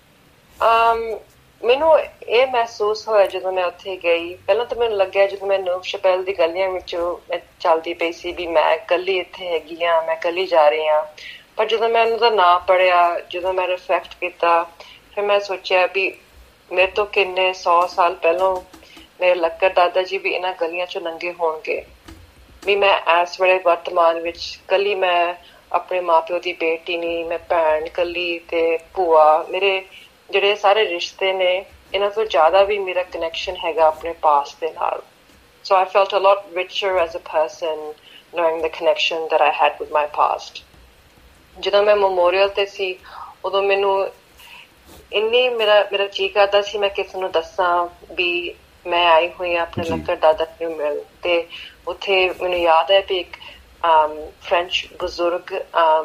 ਮੈਨੂੰ ਇਹ ਮਹਿਸੂਸ ਹੋਇਆ ਜਦੋਂ ਮੈਂ ਉੱਥੇ ਗਈ, ਪਹਿਲਾਂ ਤਾਂ ਮੈਨੂੰ ਲੱਗਿਆ ਜਦੋਂ ਮੈਂ ਨੂਰ ਸ਼ਪੈਲ ਦੀ ਗਲੀਆਂ ਵਿੱਚੋਂ ਮੈਂ ਚੱਲਦੀ ਪਈ ਸੀ ਵੀ ਮੈਂ ਇਕੱਲੀ ਇੱਥੇ ਹੈਗੀ ਹਾਂ, ਮੈਂ ਇਕੱਲੀ ਜਾ ਰਹੀ ਹਾਂ। ਪਰ ਜਦੋਂ ਮੈਂ ਉਹਨਾਂ ਦਾ ਨਾਂ ਪੜ੍ਹਿਆ, ਜਦੋਂ ਮੈਂ ਰਿਫਲੈਕਟ ਕੀਤਾ, ਫਿਰ ਮੈਂ ਸੋਚਿਆ ਵੀ ਮੇਰੇ ਤੋਂ ਕਿੰਨੇ 100 ਸਾਲ ਪਹਿਲਾਂ ਮੇਰੇ ਲੱਕੜ ਦਾਦਾ ਜੀ ਵੀ ਇਹਨਾਂ ਗਲੀਆਂ ਚੋਂ ਲੰਘੇ ਹੋਣਗੇ, ਵੀ ਮੈਂ ਇਸ ਵੇਲੇ ਵਰਤਮਾਨ ਵਿੱਚ ਇਕੱਲੀ, ਮੈਂ ਆਪਣੇ ਮਾਂ ਪਿਓ ਦੀ ਬੇਟੀ ਨਹੀਂ, ਮੈਂ ਭੈਣ ਇਕੱਲੀ, ਤੇ ਭੂਆ, ਮੇਰੇ ਜਿਹੜੇ ਸਾਰੇ ਰਿਸ਼ਤੇ ਨੇ ਇਹਨਾਂ ਤੋਂ ਜ਼ਿਆਦਾ ਵੀ ਮੇਰਾ ਕਨੈਕਸ਼ਨ ਹੈਗਾ ਆਪਣੇ ਪਾਸਟ ਦੇ ਨਾਲ। So I felt a lot richer as a person knowing the connection that I had with my past. ਜਦੋਂ ਮੈਂ ਮੈਮੋਰੀਅਲ ਤੇ ਸੀ ਉਦੋਂ ਮੈਨੂੰ ਇੰਨੀ ਮੇਰਾ ਜੀ ਕਰਦਾ ਸੀ ਮੈਂ ਕਿਸੇ ਨੂੰ ਦੱਸਾਂ ਵੀ ਮੈਂ ਆਈ ਹੋਈ ਹਾਂ ਆਪਣੇ ਲੱਕੜ ਦਾਦਾ ਨੂੰ ਮਿਲ। ਤੇ ਉੱਥੇ ਮੈਨੂੰ ਯਾਦ ਹੈ ਵੀ ਇੱਕ ਫਰੈਂਚ ਬਜ਼ੁਰਗ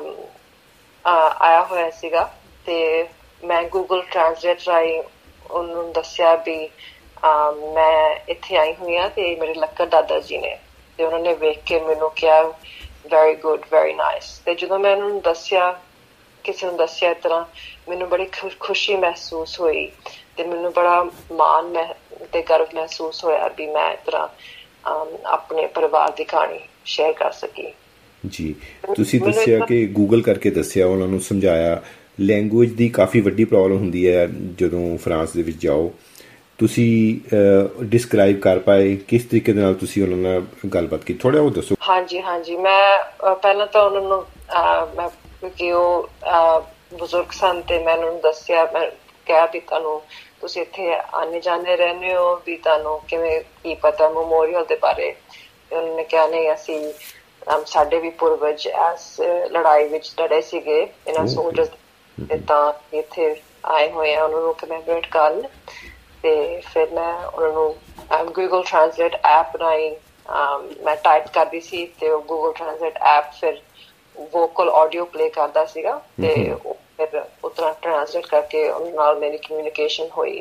ਆਇਆ ਹੋਇਆ ਸੀਗਾ, ਤੇ ਮੈਂ ਗੂਗਲ ਟਰਾਂਸਲੇਟ ਰਾਹੀਂ ਉਹਨੂੰ ਦੱਸਿਆ ਵੀ ਮੈਂ ਇੱਥੇ ਆਈ ਹੋਈ ਹਾਂ ਤੇ ਮੇਰੇ ਲੱਕੜ ਦਾਦਾ ਜੀ ਨੇ। ਤੇ ਉਹਨਾਂ ਨੇ ਵੇਖ ਕੇ ਮੈਨੂੰ ਕਿਹਾ ਵੈਰੀ ਗੁੱਡ, ਵੈਰੀ ਨਾਈਸ। ਤੇ ਜਦੋਂ ਮੈਂ ਉਹਨਾਂ ਨੂੰ ਦੱਸਿਆ, ਕਿਸੇ ਨੂੰ ਦੱਸਿਆ ਇਸ ਤਰ੍ਹਾਂ, ਮੈਨੂੰ ਬੜੀ ਖੁਸ਼ੀ ਮਹਿਸੂਸ ਹੋਈ ਤੇ ਮੈਨੂੰ ਬੜਾ ਮਾਣ ਤੇ ਗਰਵ ਮਹਿਸੂਸ ਹੋਇਆ ਵੀ ਮੈਂ ਇਸ ਤਰ੍ਹਾਂ ਆਪਣੇ ਪਰਿਵਾਰ ਦੀ ਕਹਾਣੀ ਸ਼ੇਅਰ ਕਰ ਸਕੀ। ਜੀ, ਤੁਸੀਂ ਦੱਸਿਆ ਕਿ ਗੂਗਲ ਕਰਕੇ ਦੱਸਿਆ, ਉਹਨਾਂ ਨੂੰ ਸਮਝਾਇਆ। ਲੈਂਗੁਏਜ ਦੀ ਕਾਫੀ ਵੱਡੀ ਪ੍ਰੋਬਲਮ ਹੁੰਦੀ ਹੈ ਜਦੋਂ ਫਰਾਂਸ ਦੇ ਵਿੱਚ ਜਾਓ। ਤੁਸੀਂ ਡਿਸਕਰਾਈਬ ਕਰ ਪਾਏ ਕਿਸ ਤਰੀਕੇ ਦੇ ਨਾਲ ਤੁਸੀਂ ਉਹਨਾਂ ਨਾਲ ਗੱਲਬਾਤ ਕੀਤੀ? ਥੋੜ੍ਹਾ ਉਹ ਦੱਸੋ। ਹਾਂਜੀ, ਮੈਂ ਪਹਿਲਾਂ ਤਾਂ ਉਹਨਾਂ ਨੂੰ ਮੈਂ ਕਿਉਂਕਿ ਉਹ ਬਜ਼ੁਰਗ ਸਨ ਤੇ ਮੈਂ ਉਹਨਾਂ ਨੂੰ ਦੱਸਿਆ, ਮੈਂ ਕਿਹਾ ਵੀ ਤੁਹਾਨੂੰ ਤੁਸੀਂ ਇੱਥੇ ਆਨੇ ਜਾਣੇ ਰਹਿੰਦੇ ਹੋ, ਵੀ ਤੁਹਾਨੂੰ ਕਿਵੇਂ ਕੀ ਪਤਾ ਮੈਮੋਰੀਅਲ ਦੇ ਬਾਰੇ? ਉਹਨਾਂ ਨੇ ਕਿਹਾ ਨਹੀਂ, ਅਸੀਂ ਸਾਡੇ ਵੀ ਪੂਰਵਜ ਇਸ ਲੜਾਈ ਵਿੱਚ ਲੜੇ ਸੀਗੇ, ਇਹਨਾਂ ਸੋਲਜਰਸ, ਤਾਂ ਇੱਥੇ ਆਏ ਹੋਏ ਆ ਉਹਨਾਂ ਨੂੰ ਕਮੈਮੋਰੇਟ ਕਰਨ। ਤੇ ਫਿਰ ਮੈਂ ਉਹਨਾਂ ਨੂੰ ਗੂਗਲ ਟਰਾਂਸਲੇਟ ਐਪ ਰਾਹੀਂ ਮੈਂ ਟਾਈਪ ਕਰਦੀ ਸੀ ਤੇ ਉਹ ਗੂਗਲ ਟਰਾਂਸਲੇਟ ਐਪ ਫਿਰ ਵੋਕਲ ਆਡੀਓ ਪਲੇ ਕਰਦਾ ਸੀਗਾ ਤੇ ਉਹ ਫਿਰ ਉਸ ਤਰ੍ਹਾਂ ਟਰਾਂਸਲੇਟ ਕਰਕੇ ਉਹਨਾਂ ਨਾਲ ਮੇਰੀ ਕਮਿਊਨੀਕੇਸ਼ਨ ਹੋਈ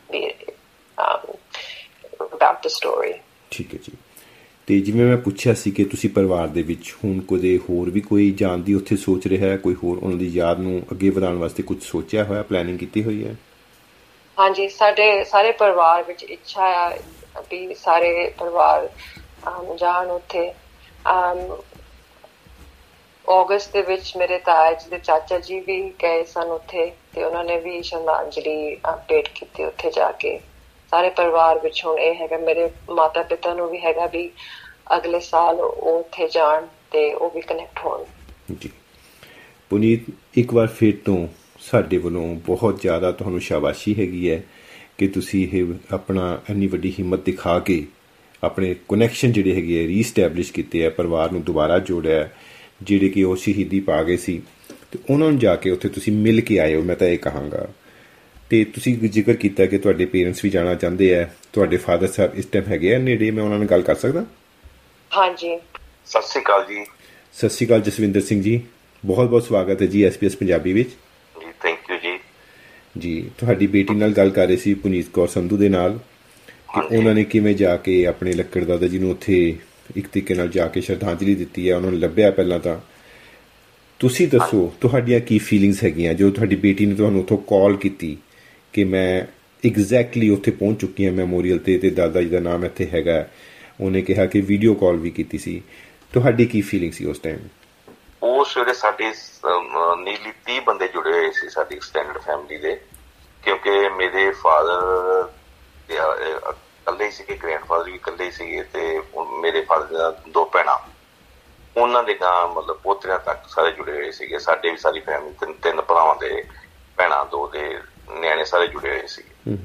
ਅਬਾਊਟ ਦ ਸਟੋਰੀ। ਠੀਕ ਹੈ ਜੀ। ਤੇ ਜਿਵੇਂ ਮੈਂ ਪੁੱਛਿਆ ਸੀ ਕਿ ਤੁਸੀਂ ਪਰਿਵਾਰ ਦੇ ਵਿੱਚ ਹੁਣ ਕਦੇ ਹੋਰ ਵੀ ਕੋਈ ਜਾਣ ਦੀ ਉੱਥੇ ਸੋਚ ਰਿਹਾ ਹੈ, ਕੋਈ ਹੋਰ ਉਹਨਾਂ ਦੀ ਯਾਦ ਨੂੰ ਅੱਗੇ ਵਧਾਉਣ ਵਾਸਤੇ ਕੁਝ ਸੋਚਿਆ ਹੋਇਆ, ਪਲੈਨਿੰਗ ਕੀਤੀ ਹੋਈ ਹੈ? ਹਾਂਜੀ, ਸਾਡੇ ਸਾਰੇ ਪਰਿਵਾਰ ਵਿੱਚ ਇੱਛਾ ਆ ਵੀ ਸਾਰੇ ਪਰਿਵਾਰ ਜਾਣ ਉੱਥੇ। ਅਗਸਤ ਦੇ ਵਿੱਚ ਮੇਰੇ ਤਾਇਆ ਜੀ ਦੇ ਚਾਚਾ ਜੀ ਵੀ ਗਏ ਸਨ ਉੱਥੇ ਤੇ ਉਹਨਾਂ ਨੇ ਵੀ ਸ਼ਰਧਾਂਜਲੀ ਭੇਟ ਕੀਤੀ ਉੱਥੇ ਜਾ ਕੇ। ਸਾਰੇ ਪਰਿਵਾਰ ਵਿੱਚ ਹੁਣ ਇਹ ਹੈਗਾ, ਮੇਰੇ ਮਾਤਾ ਪਿਤਾ ਨੂੰ ਵੀ ਹੈਗਾ ਵੀ ਅਗਲੇ ਸਾਲ ਉਹ ਉੱਥੇ ਜਾਣ ਤੇ ਉਹ ਵੀ ਕਨੈਕਟ ਹੋਣ। ਜੀ ਪੁਨੀਤ, ਇੱਕ ਵਾਰ ਫਿਰ ਤੋਂ ਸਾਡੇ ਵੱਲੋਂ ਬਹੁਤ ਜ਼ਿਆਦਾ ਤੁਹਾਨੂੰ ਸ਼ਾਬਾਸ਼ੀ ਹੈਗੀ ਹੈ ਕਿ ਤੁਸੀਂ ਇਹ ਆਪਣਾ ਇੰਨੀ ਵੱਡੀ ਹਿੰਮਤ ਦਿਖਾ ਕੇ ਆਪਣੇ ਕਨੈਕਸ਼ਨ ਜਿਹੜੇ ਹੈਗੇ ਆ ਰੀਸਟੈਬਲਿਸ਼ ਕੀਤੇ ਆ, ਪਰਿਵਾਰ ਨੂੰ ਦੁਬਾਰਾ ਜੋੜਿਆ, ਜਿਹੜੇ ਕਿ ਉਹ ਸ਼ਹੀਦੀ ਪਾ ਗਏ ਸੀ ਤੇ ਉਹਨਾਂ ਨੂੰ ਜਾ ਕੇ ਉੱਥੇ ਤੁਸੀਂ ਮਿਲ ਕੇ ਆਏ ਹੋ, ਮੈਂ ਤਾਂ ਇਹ ਕਹਾਂਗਾ। ਤੇ ਤੁਸੀਂ ਜ਼ਿਕਰ ਕੀਤਾ ਕਿ ਤੁਹਾਡੇ ਪੇਰੈਂਟਸ ਵੀ ਜਾਣਾ ਚਾਹੁੰਦੇ ਆ, ਤੁਹਾਡੇ ਫਾਦਰ ਸਾਹਿਬ ਇਸ ਟਾਈਮ ਹੈਗੇ ਆ ਨੇੜੇ, ਮੈਂ ਉਹਨਾਂ ਨਾਲ ਗੱਲ ਕਰ ਸਕਦਾ? ਹਾਂਜੀ। ਸਤਿ ਸ਼੍ਰੀ ਅਕਾਲ ਜੀ। ਸਤਿ ਸ਼੍ਰੀ ਅਕਾਲ ਜਸਵਿੰਦਰ ਸਿੰਘ ਜੀ, ਬਹੁਤ ਬਹੁਤ ਸਵਾਗਤ ਹੈ ਜੀ SBS ਪੰਜਾਬੀ ਵਿੱਚ। ਜੀ ਥੈਂਕ ਯੂ ਜੀ। ਜੀ, ਤੁਹਾਡੀ ਬੇਟੀ ਨਾਲ ਗੱਲ ਕਰ ਰਹੇ ਸੀ, ਪੁਨੀਤ ਕੌਰ ਸੰਧੂ ਦੇ ਨਾਲ, ਕਿ ਉਹਨਾਂ ਨੇ ਕਿਵੇਂ ਜਾ ਕੇ ਆਪਣੇ ਲੱਕੜ ਦਾਦਾ ਜੀ ਨੂੰ ਉੱਥੇ ਇੱਕ ਤਰੀਕੇ ਨਾਲ ਜਾ ਕੇ ਸ਼ਰਧਾਂਜਲੀ ਦਿੱਤੀ ਹੈ, ਉਹਨਾਂ ਨੂੰ ਲੱਭਿਆ ਪਹਿਲਾਂ ਤਾਂ। ਤੁਸੀਂ ਦੱਸੋ ਤੁਹਾਡੀਆਂ ਕੀ ਫੀਲਿੰਗਸ ਹੈਗੀਆਂ ਜੋ ਤੁਹਾਡੀ ਬੇਟੀ ਨੇ ਤੁਹਾਨੂੰ ਉੱਥੋਂ ਕਾਲ ਕੀਤੀ ਕਿ ਮੈਂ ਐਗਜ਼ੈਕਟਲੀ ਉੱਥੇ ਪਹੁੰਚ ਚੁੱਕੀ ਹਾਂ ਮੈਮੋਰੀਅਲ ਤੇ ਦਾਦਾ ਜੀ ਦਾ ਨਾਮ ਇੱਥੇ ਹੈਗਾ, ਉਹਨੇ ਕਿਹਾ ਕਿ ਵੀਡੀਓ ਕਾਲ ਵੀ ਕੀਤੀ ਸੀ, ਤੁਹਾਡੀ ਕੀ ਫੀਲਿੰਗ ਸੀ ਉਸ ਟਾਈਮ? ਉਸ ਵੇਲੇ ਸਾਡੇ ਨੀਲੀ 30 ਬੰਦੇ ਜੁੜੇ ਹੋਏ ਸੀ ਸਾਡੀ ਐਕਸਟੈਂਡਡ ਫੈਮਿਲੀ ਦੇ, ਕਿਉਂਕਿ ਮੇਰੇ ਫਾਦਰ ਇਕੱਲੇ ਹੀ ਸੀਗੇ, ਗ੍ਰੈਂਡਫਾਦਰ ਵੀ ਇਕੱਲੇ ਹੀ ਸੀਗੇ ਤੇ ਮੇਰੇ ਫਾਦਰ ਦੀਆਂ 2 ਭੈਣਾਂ, ਉਹਨਾਂ ਦੇ ਗਾਂ ਮਤਲਬ ਪੋਤਰਿਆਂ ਤੱਕ ਸਾਰੇ ਜੁੜੇ ਹੋਏ ਸੀਗੇ। ਸਾਡੇ ਵੀ ਸਾਰੀ ਫੈਮਿਲੀ 3 ਭਰਾਵਾਂ ਦੇ ਭੈਣਾਂ 2 ਦੇ ਨਿਆਣੇ ਸਾਰੇ ਜੁੜੇ ਹੋਏ ਸੀਗੇ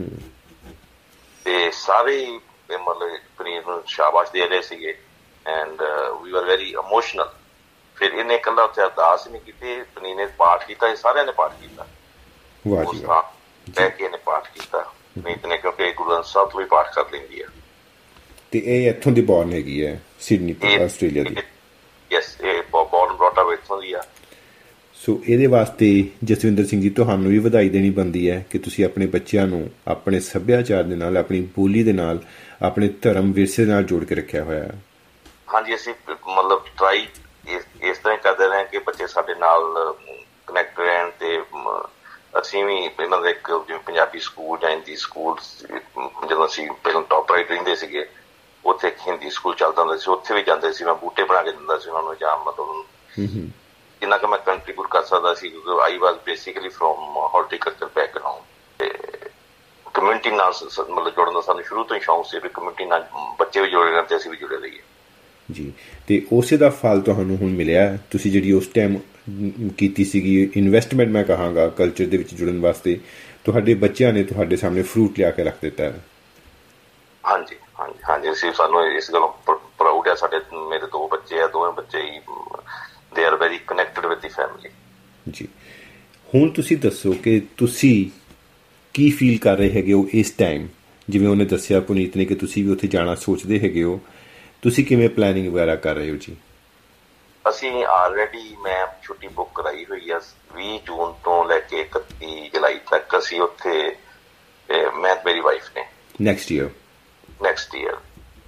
ਤੇ ਸਾਰੇ ਮਤਲਬ ਪੁਨੀਤ ਨੂੰ ਸ਼ਾਬਾਸ਼ ਦੇ ਰਹੇ ਸੀਗੇ and we are very emotional. ਫਿਰ ਇਹਨੇ ਇਕੱਲਾ ਉੱਥੇ ਅਰਦਾਸ ਨਹੀਂ ਕੀਤੀ, ਪੁਨੀਤ ਨੇ ਪਾਠ ਕੀਤਾ, ਸਾਰਿਆਂ ਨੇ ਪਾਠ ਕੀਤਾ, ਉਸ ਤਰ੍ਹਾਂ ਬਹਿ ਕੇ ਇਹਨੇ ਪਾਠ ਕੀਤਾ ਪੁਨੀਤ ਨੇ, ਕਿਉਂਕਿ ਗੁਰੂ ਗ੍ਰੰਥ ਸਾਹਿਬ ਤੋਂ ਵੀ ਪਾਠ ਕਰ ਲੈਂਦੀ ਹੈ। ਤੇ ਇਹ ਇੱਥੋਂ ਦੀ ਬੌਰਨ ਹੈਗੀ ਹੈ, ਸਿਡਨੀ ਆਸਟ੍ਰੇਲੀਆ ਦੀ? ਯੈਸ, ਇਹ ਬੌਰਨ ਬ੍ਰੌਟ ਅਪ ਇੱਥੋਂ ਦੀ ਆ। ਸੋ ਇਹਦੇ ਵਾਸਤੇ ਜਸਵਿੰਦਰ ਸਿੰਘ ਜੀ ਤੁਹਾਨੂੰ ਵੀ ਵਧਾਈ ਦੇਣੀ ਬਣਦੀ ਹੈ ਕਿ ਤੁਸੀਂ ਆਪਣੇ ਬੱਚਿਆਂ ਨੂੰ ਆਪਣੇ ਸੱਭਿਆਚਾਰ ਦੇ ਨਾਲ, ਆਪਣੀ ਬੋਲੀ ਦੇ ਨਾਲ, ਆਪਣੇ ਧਰਮ ਵਿਰਸੇ ਨਾਲ ਜੋੜ ਕੇ ਰੱਖਿਆ ਹੋਇਆ ਹੈ। ਹਾਂਜੀ, ਅਸੀਂ ਮਤਲਬ ਟਰਾਈ ਇਸ ਤਰ੍ਹਾਂ ਕਰਦੇ ਰਹੇ ਕਿ ਬੱਚੇ ਸਾਡੇ ਨਾਲ ਕਨੈਕਟ ਰਹਿਣ ਤੇ ਅਸੀਂ ਵੀ ਇਹਨਾਂ ਦਾ ਇੱਕ ਜਿਵੇਂ ਪੰਜਾਬੀ ਸਕੂਲ ਜਾਂ ਹਿੰਦੀ ਸਕੂਲ, ਜਦੋਂ ਅਸੀਂ ਪਹਿਲਾਂ ਟੌਪ ਰਾਈਟ ਰਹਿੰਦੇ ਸੀਗੇ ਉੱਥੇ ਇੱਕ ਹਿੰਦੀ ਸਕੂਲ ਚੱਲਦਾ ਹੁੰਦਾ ਸੀ, ਉੱਥੇ ਵੀ ਜਾਂਦੇ ਸੀ, ਮੈਂ ਬੂਟੇ ਬਣਾ ਕੇ ਦਿੰਦਾ ਸੀ ਉਹਨਾਂ ਨੂੰ, ਜਾਂ ਮਤਲਬ ਜਿੰਨਾ ਕੁ ਮੈਂ ਕੰਟਰੀਬਿਊਟ ਕਰ ਸਕਦਾ ਸੀ, ਕਿਉਂਕਿ I was basically from horticulture background. ਤੇ ਕਮਿਊਨਿਟੀ ਨਾਲ ਮਤਲਬ ਜੁੜਨ ਦਾ ਸਾਨੂੰ ਸ਼ੁਰੂ ਤੋਂ ਹੀ ਸ਼ੌਂਕ ਸੀ ਵੀ ਕਮਿਊਨਿਟੀ ਨਾਲ ਬੱਚੇ ਵੀ ਜੁੜੇ ਰਹਿਣ ਤੇ ਅਸੀਂ ਵੀ ਜੁੜੇ ਰਹੀਏ। ਜੀ, ਤੇ ਉਸੇ ਦਾ ਫਲ ਤੁਹਾਨੂੰ ਹੁਣ ਮਿਲਿਆ, ਤੁਸੀਂ ਜਿਹੜੀ ਉਸ ਟਾਈਮ ਕੀਤੀ ਸੀਗੀ ਇਨਵੈਸਟਮੈਂਟ ਮੈਂ ਕਹਾਂਗਾ ਕਲਚਰ ਦੇ ਵਿੱਚ ਜੁੜਨ ਵਾਸਤੇ, ਤੁਹਾਡੇ ਬੱਚਿਆਂ ਨੇ ਤੁਹਾਡੇ ਸਾਹਮਣੇ ਫਰੂਟ ਲਿਆ ਕੇ ਰੱਖ ਦਿੱਤਾ ਹੈ। ਹਾਂਜੀ ਹਾਂਜੀ ਹਾਂਜੀ, ਅਸੀਂ ਸਾਨੂੰ ਇਸ ਗੱਲੋਂ ਪ੍ਰਾਊਡ ਹੈ। ਸਾਡੇ ਮੇਰੇ 2 ਬੱਚੇ ਆ, ਦੋਵੇਂ ਬੱਚੇ ਹੀ they are very connected with the family. ਜੀ, ਹੁਣ ਤੁਸੀਂ ਦੱਸੋ ਕਿ ਤੁਸੀਂ ਕੀ ਫੀਲ ਕਰ ਰਹੇ ਹੈਗੇ ਹੋ ਇਸ ਟਾਈਮ? ਜਿਵੇਂ ਉਹਨੇ ਦੱਸਿਆ ਪੁਨੀਤ ਨੇ ਕਿ ਤੁਸੀਂ ਵੀ ਉੱਥੇ ਜਾਣਾ ਸੋਚਦੇ ਹੈਗੇ ਹੋ, ਤੁਸੀਂ ਕਿਵੇਂ ਪਲੈਨਿੰਗ ਵਗੈਰਾ ਕਰ ਰਹੇ ਹੋ ਜੀ? ਅਸੀਂ ਆਲਰੇਡੀ ਮੈਂ ਛੁੱਟੀ ਬੁੱਕ ਕਰਾਈ ਹੋਈ ਆ 20 ਜੂਨ ਤੋਂ ਲੈ ਕੇ 31 ਜੁਲਾਈ ਤੱਕ ਅਸੀਂ ਉੱਥੇ, ਮੈਂ ਮੇਰੀ ਵਾਈਫ ਨੇ ਨੈਕਸਟ ਈਅਰ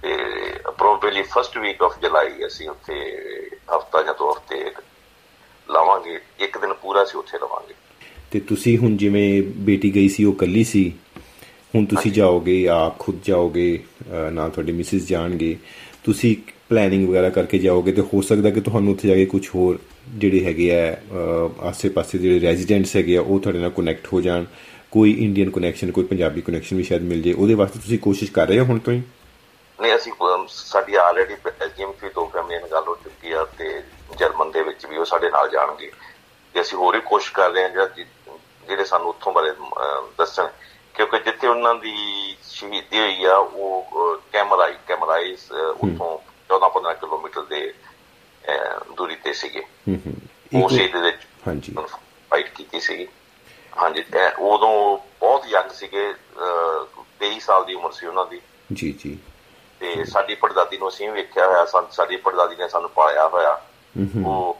ਤੇ probably first week of July ਅਸੀਂ ਉੱਥੇ ਹਫ਼ਤਾ ਜਾਂ 2 ਹਫ਼ਤੇ ਲਾਵਾਂਗੇ। ਇੱਕ ਦਿਨ ਪੂਰਾ ਅਸੀਂ ਉੱਥੇ ਲਵਾਂਗੇ। ਤੇ ਤੁਸੀਂ ਹੁਣ ਜਿਵੇਂ ਬੇਟੀ ਗਈ ਸੀ ਉਹ ਇਕੱਲੀ ਸੀ, ਹੁਣ ਤੁਸੀਂ ਜਾਓਗੇ, ਆਪ ਖੁਦ ਜਾਓਗੇ, ਨਾਲ ਤੁਹਾਡੇ ਮਿਸਿਸ ਜਾਣਗੇ, ਤੁਸੀਂ ਪਲੈਨਿੰਗ ਵਗੈਰਾ ਕਰਕੇ ਜਾਓਗੇ, ਤੇ ਹੋ ਸਕਦਾ ਕਿ ਤੁਹਾਨੂੰ ਉੱਥੇ ਜਾ ਕੇ ਕੁਛ ਹੋਰ ਜਿਹੜੇ ਹੈਗੇ ਆ ਆਸੇ ਪਾਸੇ ਜਿਹੜੇ ਰੈਜ਼ੀਡੈਂਟਸ ਹੈਗੇ ਆ ਉਹ ਤੁਹਾਡੇ ਨਾਲ ਕੁਨੈਕਟ ਹੋ ਜਾਣ, ਕੋਈ ਇੰਡੀਅਨ ਕਨੈਕਸ਼ਨ, ਕੋਈ ਪੰਜਾਬੀ ਕਨੈਕਸ਼ਨ ਵੀ ਸ਼ਾਇਦ ਮਿਲ ਜੇ। ਉਹਦੇ ਵਾਸਤੇ ਤੁਸੀਂ ਕੋਸ਼ਿਸ਼ ਕਰ ਰਹੇ ਹੋ ਹੁਣ ਤੋਂ ਹੀ? ਨਹੀਂ, ਅਸੀਂ ਸਾਡੀ ਆਲਰੇਡੀ ਬੈਲਜੀਅਮ 'ਚ ਵੀ 2 ਫੈਮਲੀਆਂ ਨਾਲ ਗੱਲ ਹੋ ਚੁੱਕੀ ਆ ਤੇ ਜਰਮਨ ਦੇ ਵਿੱਚ ਵੀ ਉਹ ਸਾਡੇ ਨਾਲ ਜਾਣਗੇ। ਤੇ ਅਸੀਂ ਹੋਰ ਵੀ ਕੋਸ਼ਿਸ਼ ਕਰ ਰਹੇ ਹਾਂ ਜਿਹੜੇ ਸਾਨੂੰ ਉੱਥੋਂ ਬਾਰੇ ਦੱਸਣ, ਕਿਉਂਕਿ ਜਿੱਥੇ ਉਹਨਾਂ ਦੀ ਸ਼ਹੀਦੀ ਹੋਈ ਆ ਉਹ ਕੈਮਰਾਈਜ਼ ਉੱਥੋਂ 14-15 ਕਿਲੋਮੀਟਰ ਦੇ ਦੂਰੀ ਤੇ ਸੀਗੇ। ਉਸ ਏਰੀਏ ਦੇ ਵਿੱਚ ਫਾਈਟ ਕੀਤੀ ਸੀਗੀ। ਹਾਂਜੀ, ਉਦੋਂ ਬਹੁਤ ਯੰਗ ਸੀਗੇ, 23 ਸਾਲ ਦੀ ਉਮਰ ਸੀ ਉਹਨਾਂ ਦੀ। ਜੀ ਜੀ। ਤੇ ਸਾਡੀ ਪੜਦਾਦੀ ਨੂੰ ਅਸੀਂ ਵੇਖਿਆ ਹੋਇਆ, ਸਾਡੀ ਪੜਦਾਦੀ ਨੇ ਸਾਨੂੰ ਪਾਲਿਆ ਹੋਇਆ। ਉਹ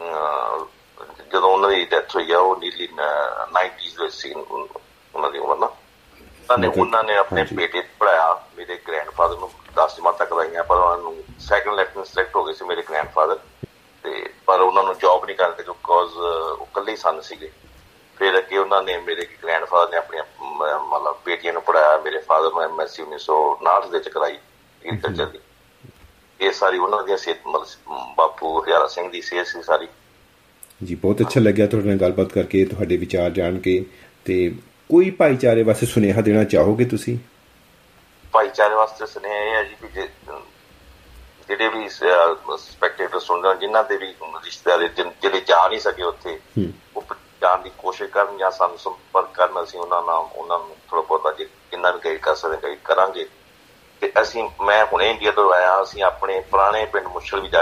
ਜਦੋਂ ਉਹਨਾਂ ਦੀ ਡੈਥ ਹੋਈ ਆ ਉਹ ਨੀਲੀ 90s ਵਿੱਚ ਸੀ ਉਹਨਾਂ ਦੀ ਉਮਰ ਨਾ। ਉਹਨਾਂ ਨੇ ਆਪਣੇ ਬੇਟੇ ਪੜ੍ਹਾਇਆ। ਮੇਰੇ ਗ੍ਰੈਂਡਫਾਦਰ ਨੂੰ 10 ਜਮਾਤਾਂ ਕਰਾਈਆਂ, ਪਰ ਉਹਨਾਂ ਨੂੰ ਸੈਕੰਡ ਲੈਫਟੀਨੈਂਟ ਸਿਲੈਕਟ ਹੋ ਗਏ ਸੀ ਮੇਰੇ ਗ੍ਰੈਂਡਫਾਦਰ, ਤੇ ਪਰ ਉਹਨਾਂ ਨੂੰ ਜੋਬ ਨਹੀਂ ਕਰਦੇ ਬਿਕੋਜ਼ ਉਹ ਇਕੱਲੇ ਹੀ ਸਨ ਸੀਗੇ। ਫਿਰ ਅੱਗੇ ਉਹਨਾਂ ਨੇ ਮੇਰੇ ਗ੍ਰੈਂਡਫਾਦਰ ਨੇ ਆਪਣੀਆਂ ਮਤਲਬ ਬੇਟੀਆਂ ਨੂੰ ਪੜ੍ਹਾਇਆ। ਮੇਰੇ ਫਾਦਰ ਨੂੰ MSc 1959 ਦੇ ਵਿੱਚ ਕਰਾਈ ਐਗਰੀਕਲਚਰ ਦੀ। ਇਹ ਸਾਰੀ ਉਹਨਾਂ ਦੀਆਂ ਸਿਹਤ, ਮਤਲਬ ਬਾਪੂ ਹਜ਼ਾਰਾ ਸਿੰਘ ਦੀ ਸਿਹਤ ਸੀ ਸਾਰੀ। ਜੀ, ਬਹੁਤ ਅੱਛਾ ਲੱਗਿਆ ਤੁਹਾਡੇ ਨਾਲ ਗੱਲਬਾਤ ਕਰਕੇ, ਤੁਹਾਡੇ ਵਿਚਾਰ ਜਾਣ ਕੇ। ਤੇ ਕੋਈ ਭਾਈਚਾਰੇ ਵਾਸਤੇ ਸੁਨੇਹਾ ਦੇਣਾ ਚਾਹੋਗੇ ਤੁਸੀਂ? ਭਾਈਚਾਰੇ ਵਾਸਤੇ ਸੁਨੇਹਾ ਇਹ ਹੈ ਜੀ ਵੀ ਜਿਹੜੇ ਵੀ ਸਪੈਕਟੇਟਰ ਸੁਣਦੇ, ਜਿਨ੍ਹਾਂ ਦੇ ਵੀ ਰਿਸ਼ਤੇਦਾਰ ਜਿਹੜੇ ਜਾ ਨਹੀਂ ਸਕੇ ਉੱਥੇ, ਉਹ ਜਾਣ ਦੀ ਕੋਸ਼ਿਸ਼ ਕਰਨ ਜਾਂ ਸਾਨੂੰ ਸੰਪਰਕ ਕਰਨ। ਅਸੀਂ ਉਹਨਾਂ ਨੂੰ ਥੋੜ੍ਹਾ ਬਹੁਤਾ ਜਿੰਨਾ ਵੀ ਗਾਈਡ ਕਰ ਸਕਦੇ ਗਾਈਡ ਕਰਾਂਗੇ। ਤੇ ਮੈਂ ਹੁਣੇ ਇੰਡੀਆ ਤੋਂ ਆਇਆ, ਅਸੀਂ ਆਪਣੇ ਪੁਰਾਣੇ ਪਿੰਡ ਮੁਸ਼ਲ ਵੀ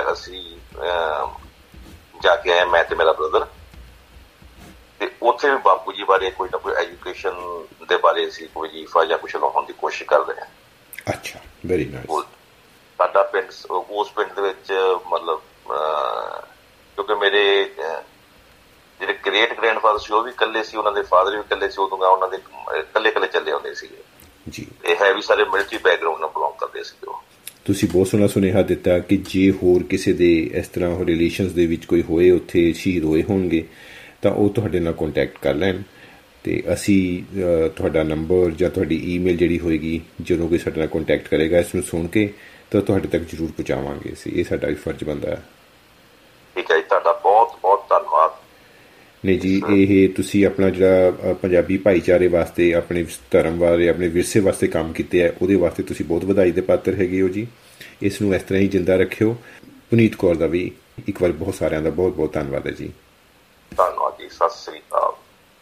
ਜਾ ਕੇ ਆਏ, ਮੈਂ ਤੇ ਮੇਰਾ ਬ੍ਰਦਰ। ਤੇ ਉੱਥੇ ਵੀ ਬਾਪੂ ਜੀ ਬਾਰੇ ਕੋਈ ਨਾ ਕੋਈ ਐਜੂਕੇਸ਼ਨ ਦੇ ਬਾਰੇ ਅਸੀਂ ਕੋਈ ਵਜ਼ੀਫਾ ਜਾਂ ਕੁਛ ਲਾਉਣ ਦੀ ਕੋਸ਼ਿਸ਼ ਕਰਦੇ ਹਾਂ। ਅੱਛਾ, ਵੈਰੀ ਨਾਈਸ। ਸਾਡਾ ਪਿੰਡ, ਉਸ ਪਿੰਡ ਦੇ ਵਿੱਚ ਮਤਲਬ ਕਿਉਂਕਿ ਮੇਰੇ ਜਿਹੜੇ ਗ੍ਰੇਟ ਗ੍ਰੈਂਡਫਾਦਰ ਸੀ ਉਹ ਵੀ ਇਕੱਲੇ ਸੀ, ਉਹਨਾਂ ਦੇ ਫਾਦਰ ਵੀ ਇਕੱਲੇ ਸੀ। ਉਦੋਂ ਉਹਨਾਂ ਦੇ ਇਕੱਲੇ ਚੱਲੇ ਆਉਂਦੇ ਸੀਗੇ ਜੀ। ਇਹ ਹੈ ਵੀ ਸਾਰੇ ਮਿਲਟਰੀ ਬੈਕਗਰਾਊਂਡ ਨਾਲ ਬਿਲੋਂਗ ਕਰਦੇ ਸੀਗੇ ਉਹ। ਤੁਸੀਂ ਬਹੁਤ ਸੋਹਣਾ ਸੁਨੇਹਾ ਦਿੱਤਾ ਕਿ ਜੇ ਹੋਰ ਕਿਸੇ ਦੇ ਇਸ ਤਰ੍ਹਾਂ ਰਿਲੇਸ਼ਨਸ ਦੇ ਵਿੱਚ ਕੋਈ ਹੋਏ, ਉੱਥੇ ਸ਼ਹੀਦ ਹੋਏ ਹੋਣਗੇ, ਤਾਂ ਉਹ ਤੁਹਾਡੇ ਨਾਲ ਕੰਟੈਕਟ ਕਰ ਲੈਣ। ਤੇ ਅਸੀਂ ਤੁਹਾਡਾ ਨੰਬਰ ਜਾਂ ਤੁਹਾਡੀ ਈਮੇਲ ਜਿਹੜੀ ਹੋਏਗੀ, ਜਦੋਂ ਕੋਈ ਸਾਡੇ ਨਾਲ ਕੰਟੈਕਟ ਕਰੇਗਾ, ਇਸ ਨੂੰ ਸੁਣ ਕੇ ਤਾਂ ਤੁਹਾਡੇ ਤੱਕ ਜ਼ਰੂਰ ਪਹੁੰਚਾਵਾਂਗੇ ਅਸੀਂ। ਇਹ ਸਾਡਾ ਵੀ ਫਰਜ਼ ਬਣਦਾ ਹੈ। ਠੀਕ ਹੈ ਜੀ, ਤੁਹਾਡਾ ਬਹੁਤ ਬਹੁਤ ਧੰਨਵਾਦ। ਨਹੀਂ ਜੀ, ਇਹ ਤੁਸੀਂ ਆਪਣਾ ਜਿਹੜਾ ਪੰਜਾਬੀ ਭਾਈਚਾਰੇ ਵਾਸਤੇ, ਆਪਣੇ ਧਰਮ ਬਾਰੇ, ਆਪਣੇ ਵਿਰਸੇ ਵਾਸਤੇ ਕੰਮ ਕੀਤੇ ਹੈ, ਉਹਦੇ ਵਾਸਤੇ ਤੁਸੀਂ ਬਹੁਤ ਵਧਾਈ ਦੇ ਪਾਤਰ ਹੈਗੇ ਹੋ ਜੀ। ਇਸ ਨੂੰ ਇਸ ਤਰ੍ਹਾਂ ਹੀ ਜਿੰਦਾ ਰੱਖਿਓ। ਪੁਨੀਤ ਕੌਰ ਦਾ ਵੀ ਇੱਕ ਵਾਰ ਬਹੁਤ ਸਾਰਿਆਂ ਦਾ ਬਹੁਤ ਬਹੁਤ ਧੰਨਵਾਦ ਹੈ ਜੀ। ਧੰਨਵਾਦ ਜੀ, ਸਤਿ ਸ੍ਰੀ ਅਕਾਲ।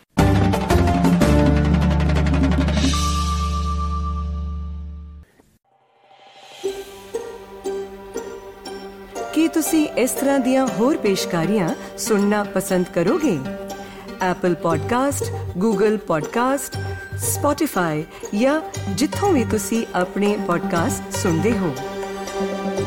ਕੀ ਤੁਸੀਂ ਇਸ ਤਰ੍ਹਾਂ ਦੀਆਂ ਹੋਰ ਪੇਸ਼ਕਾਰੀਆਂ ਸੁਣਨਾ ਪਸੰਦ ਕਰੋਗੇ? Apple podcast, Google podcast, Spotify ਜਾਂ ਜਿੱਥੋਂ ਵੀ ਤੁਸੀਂ ਆਪਣੇ ਪੋਡਕਾਸਟ ਸੁਣਦੇ ਹੋ।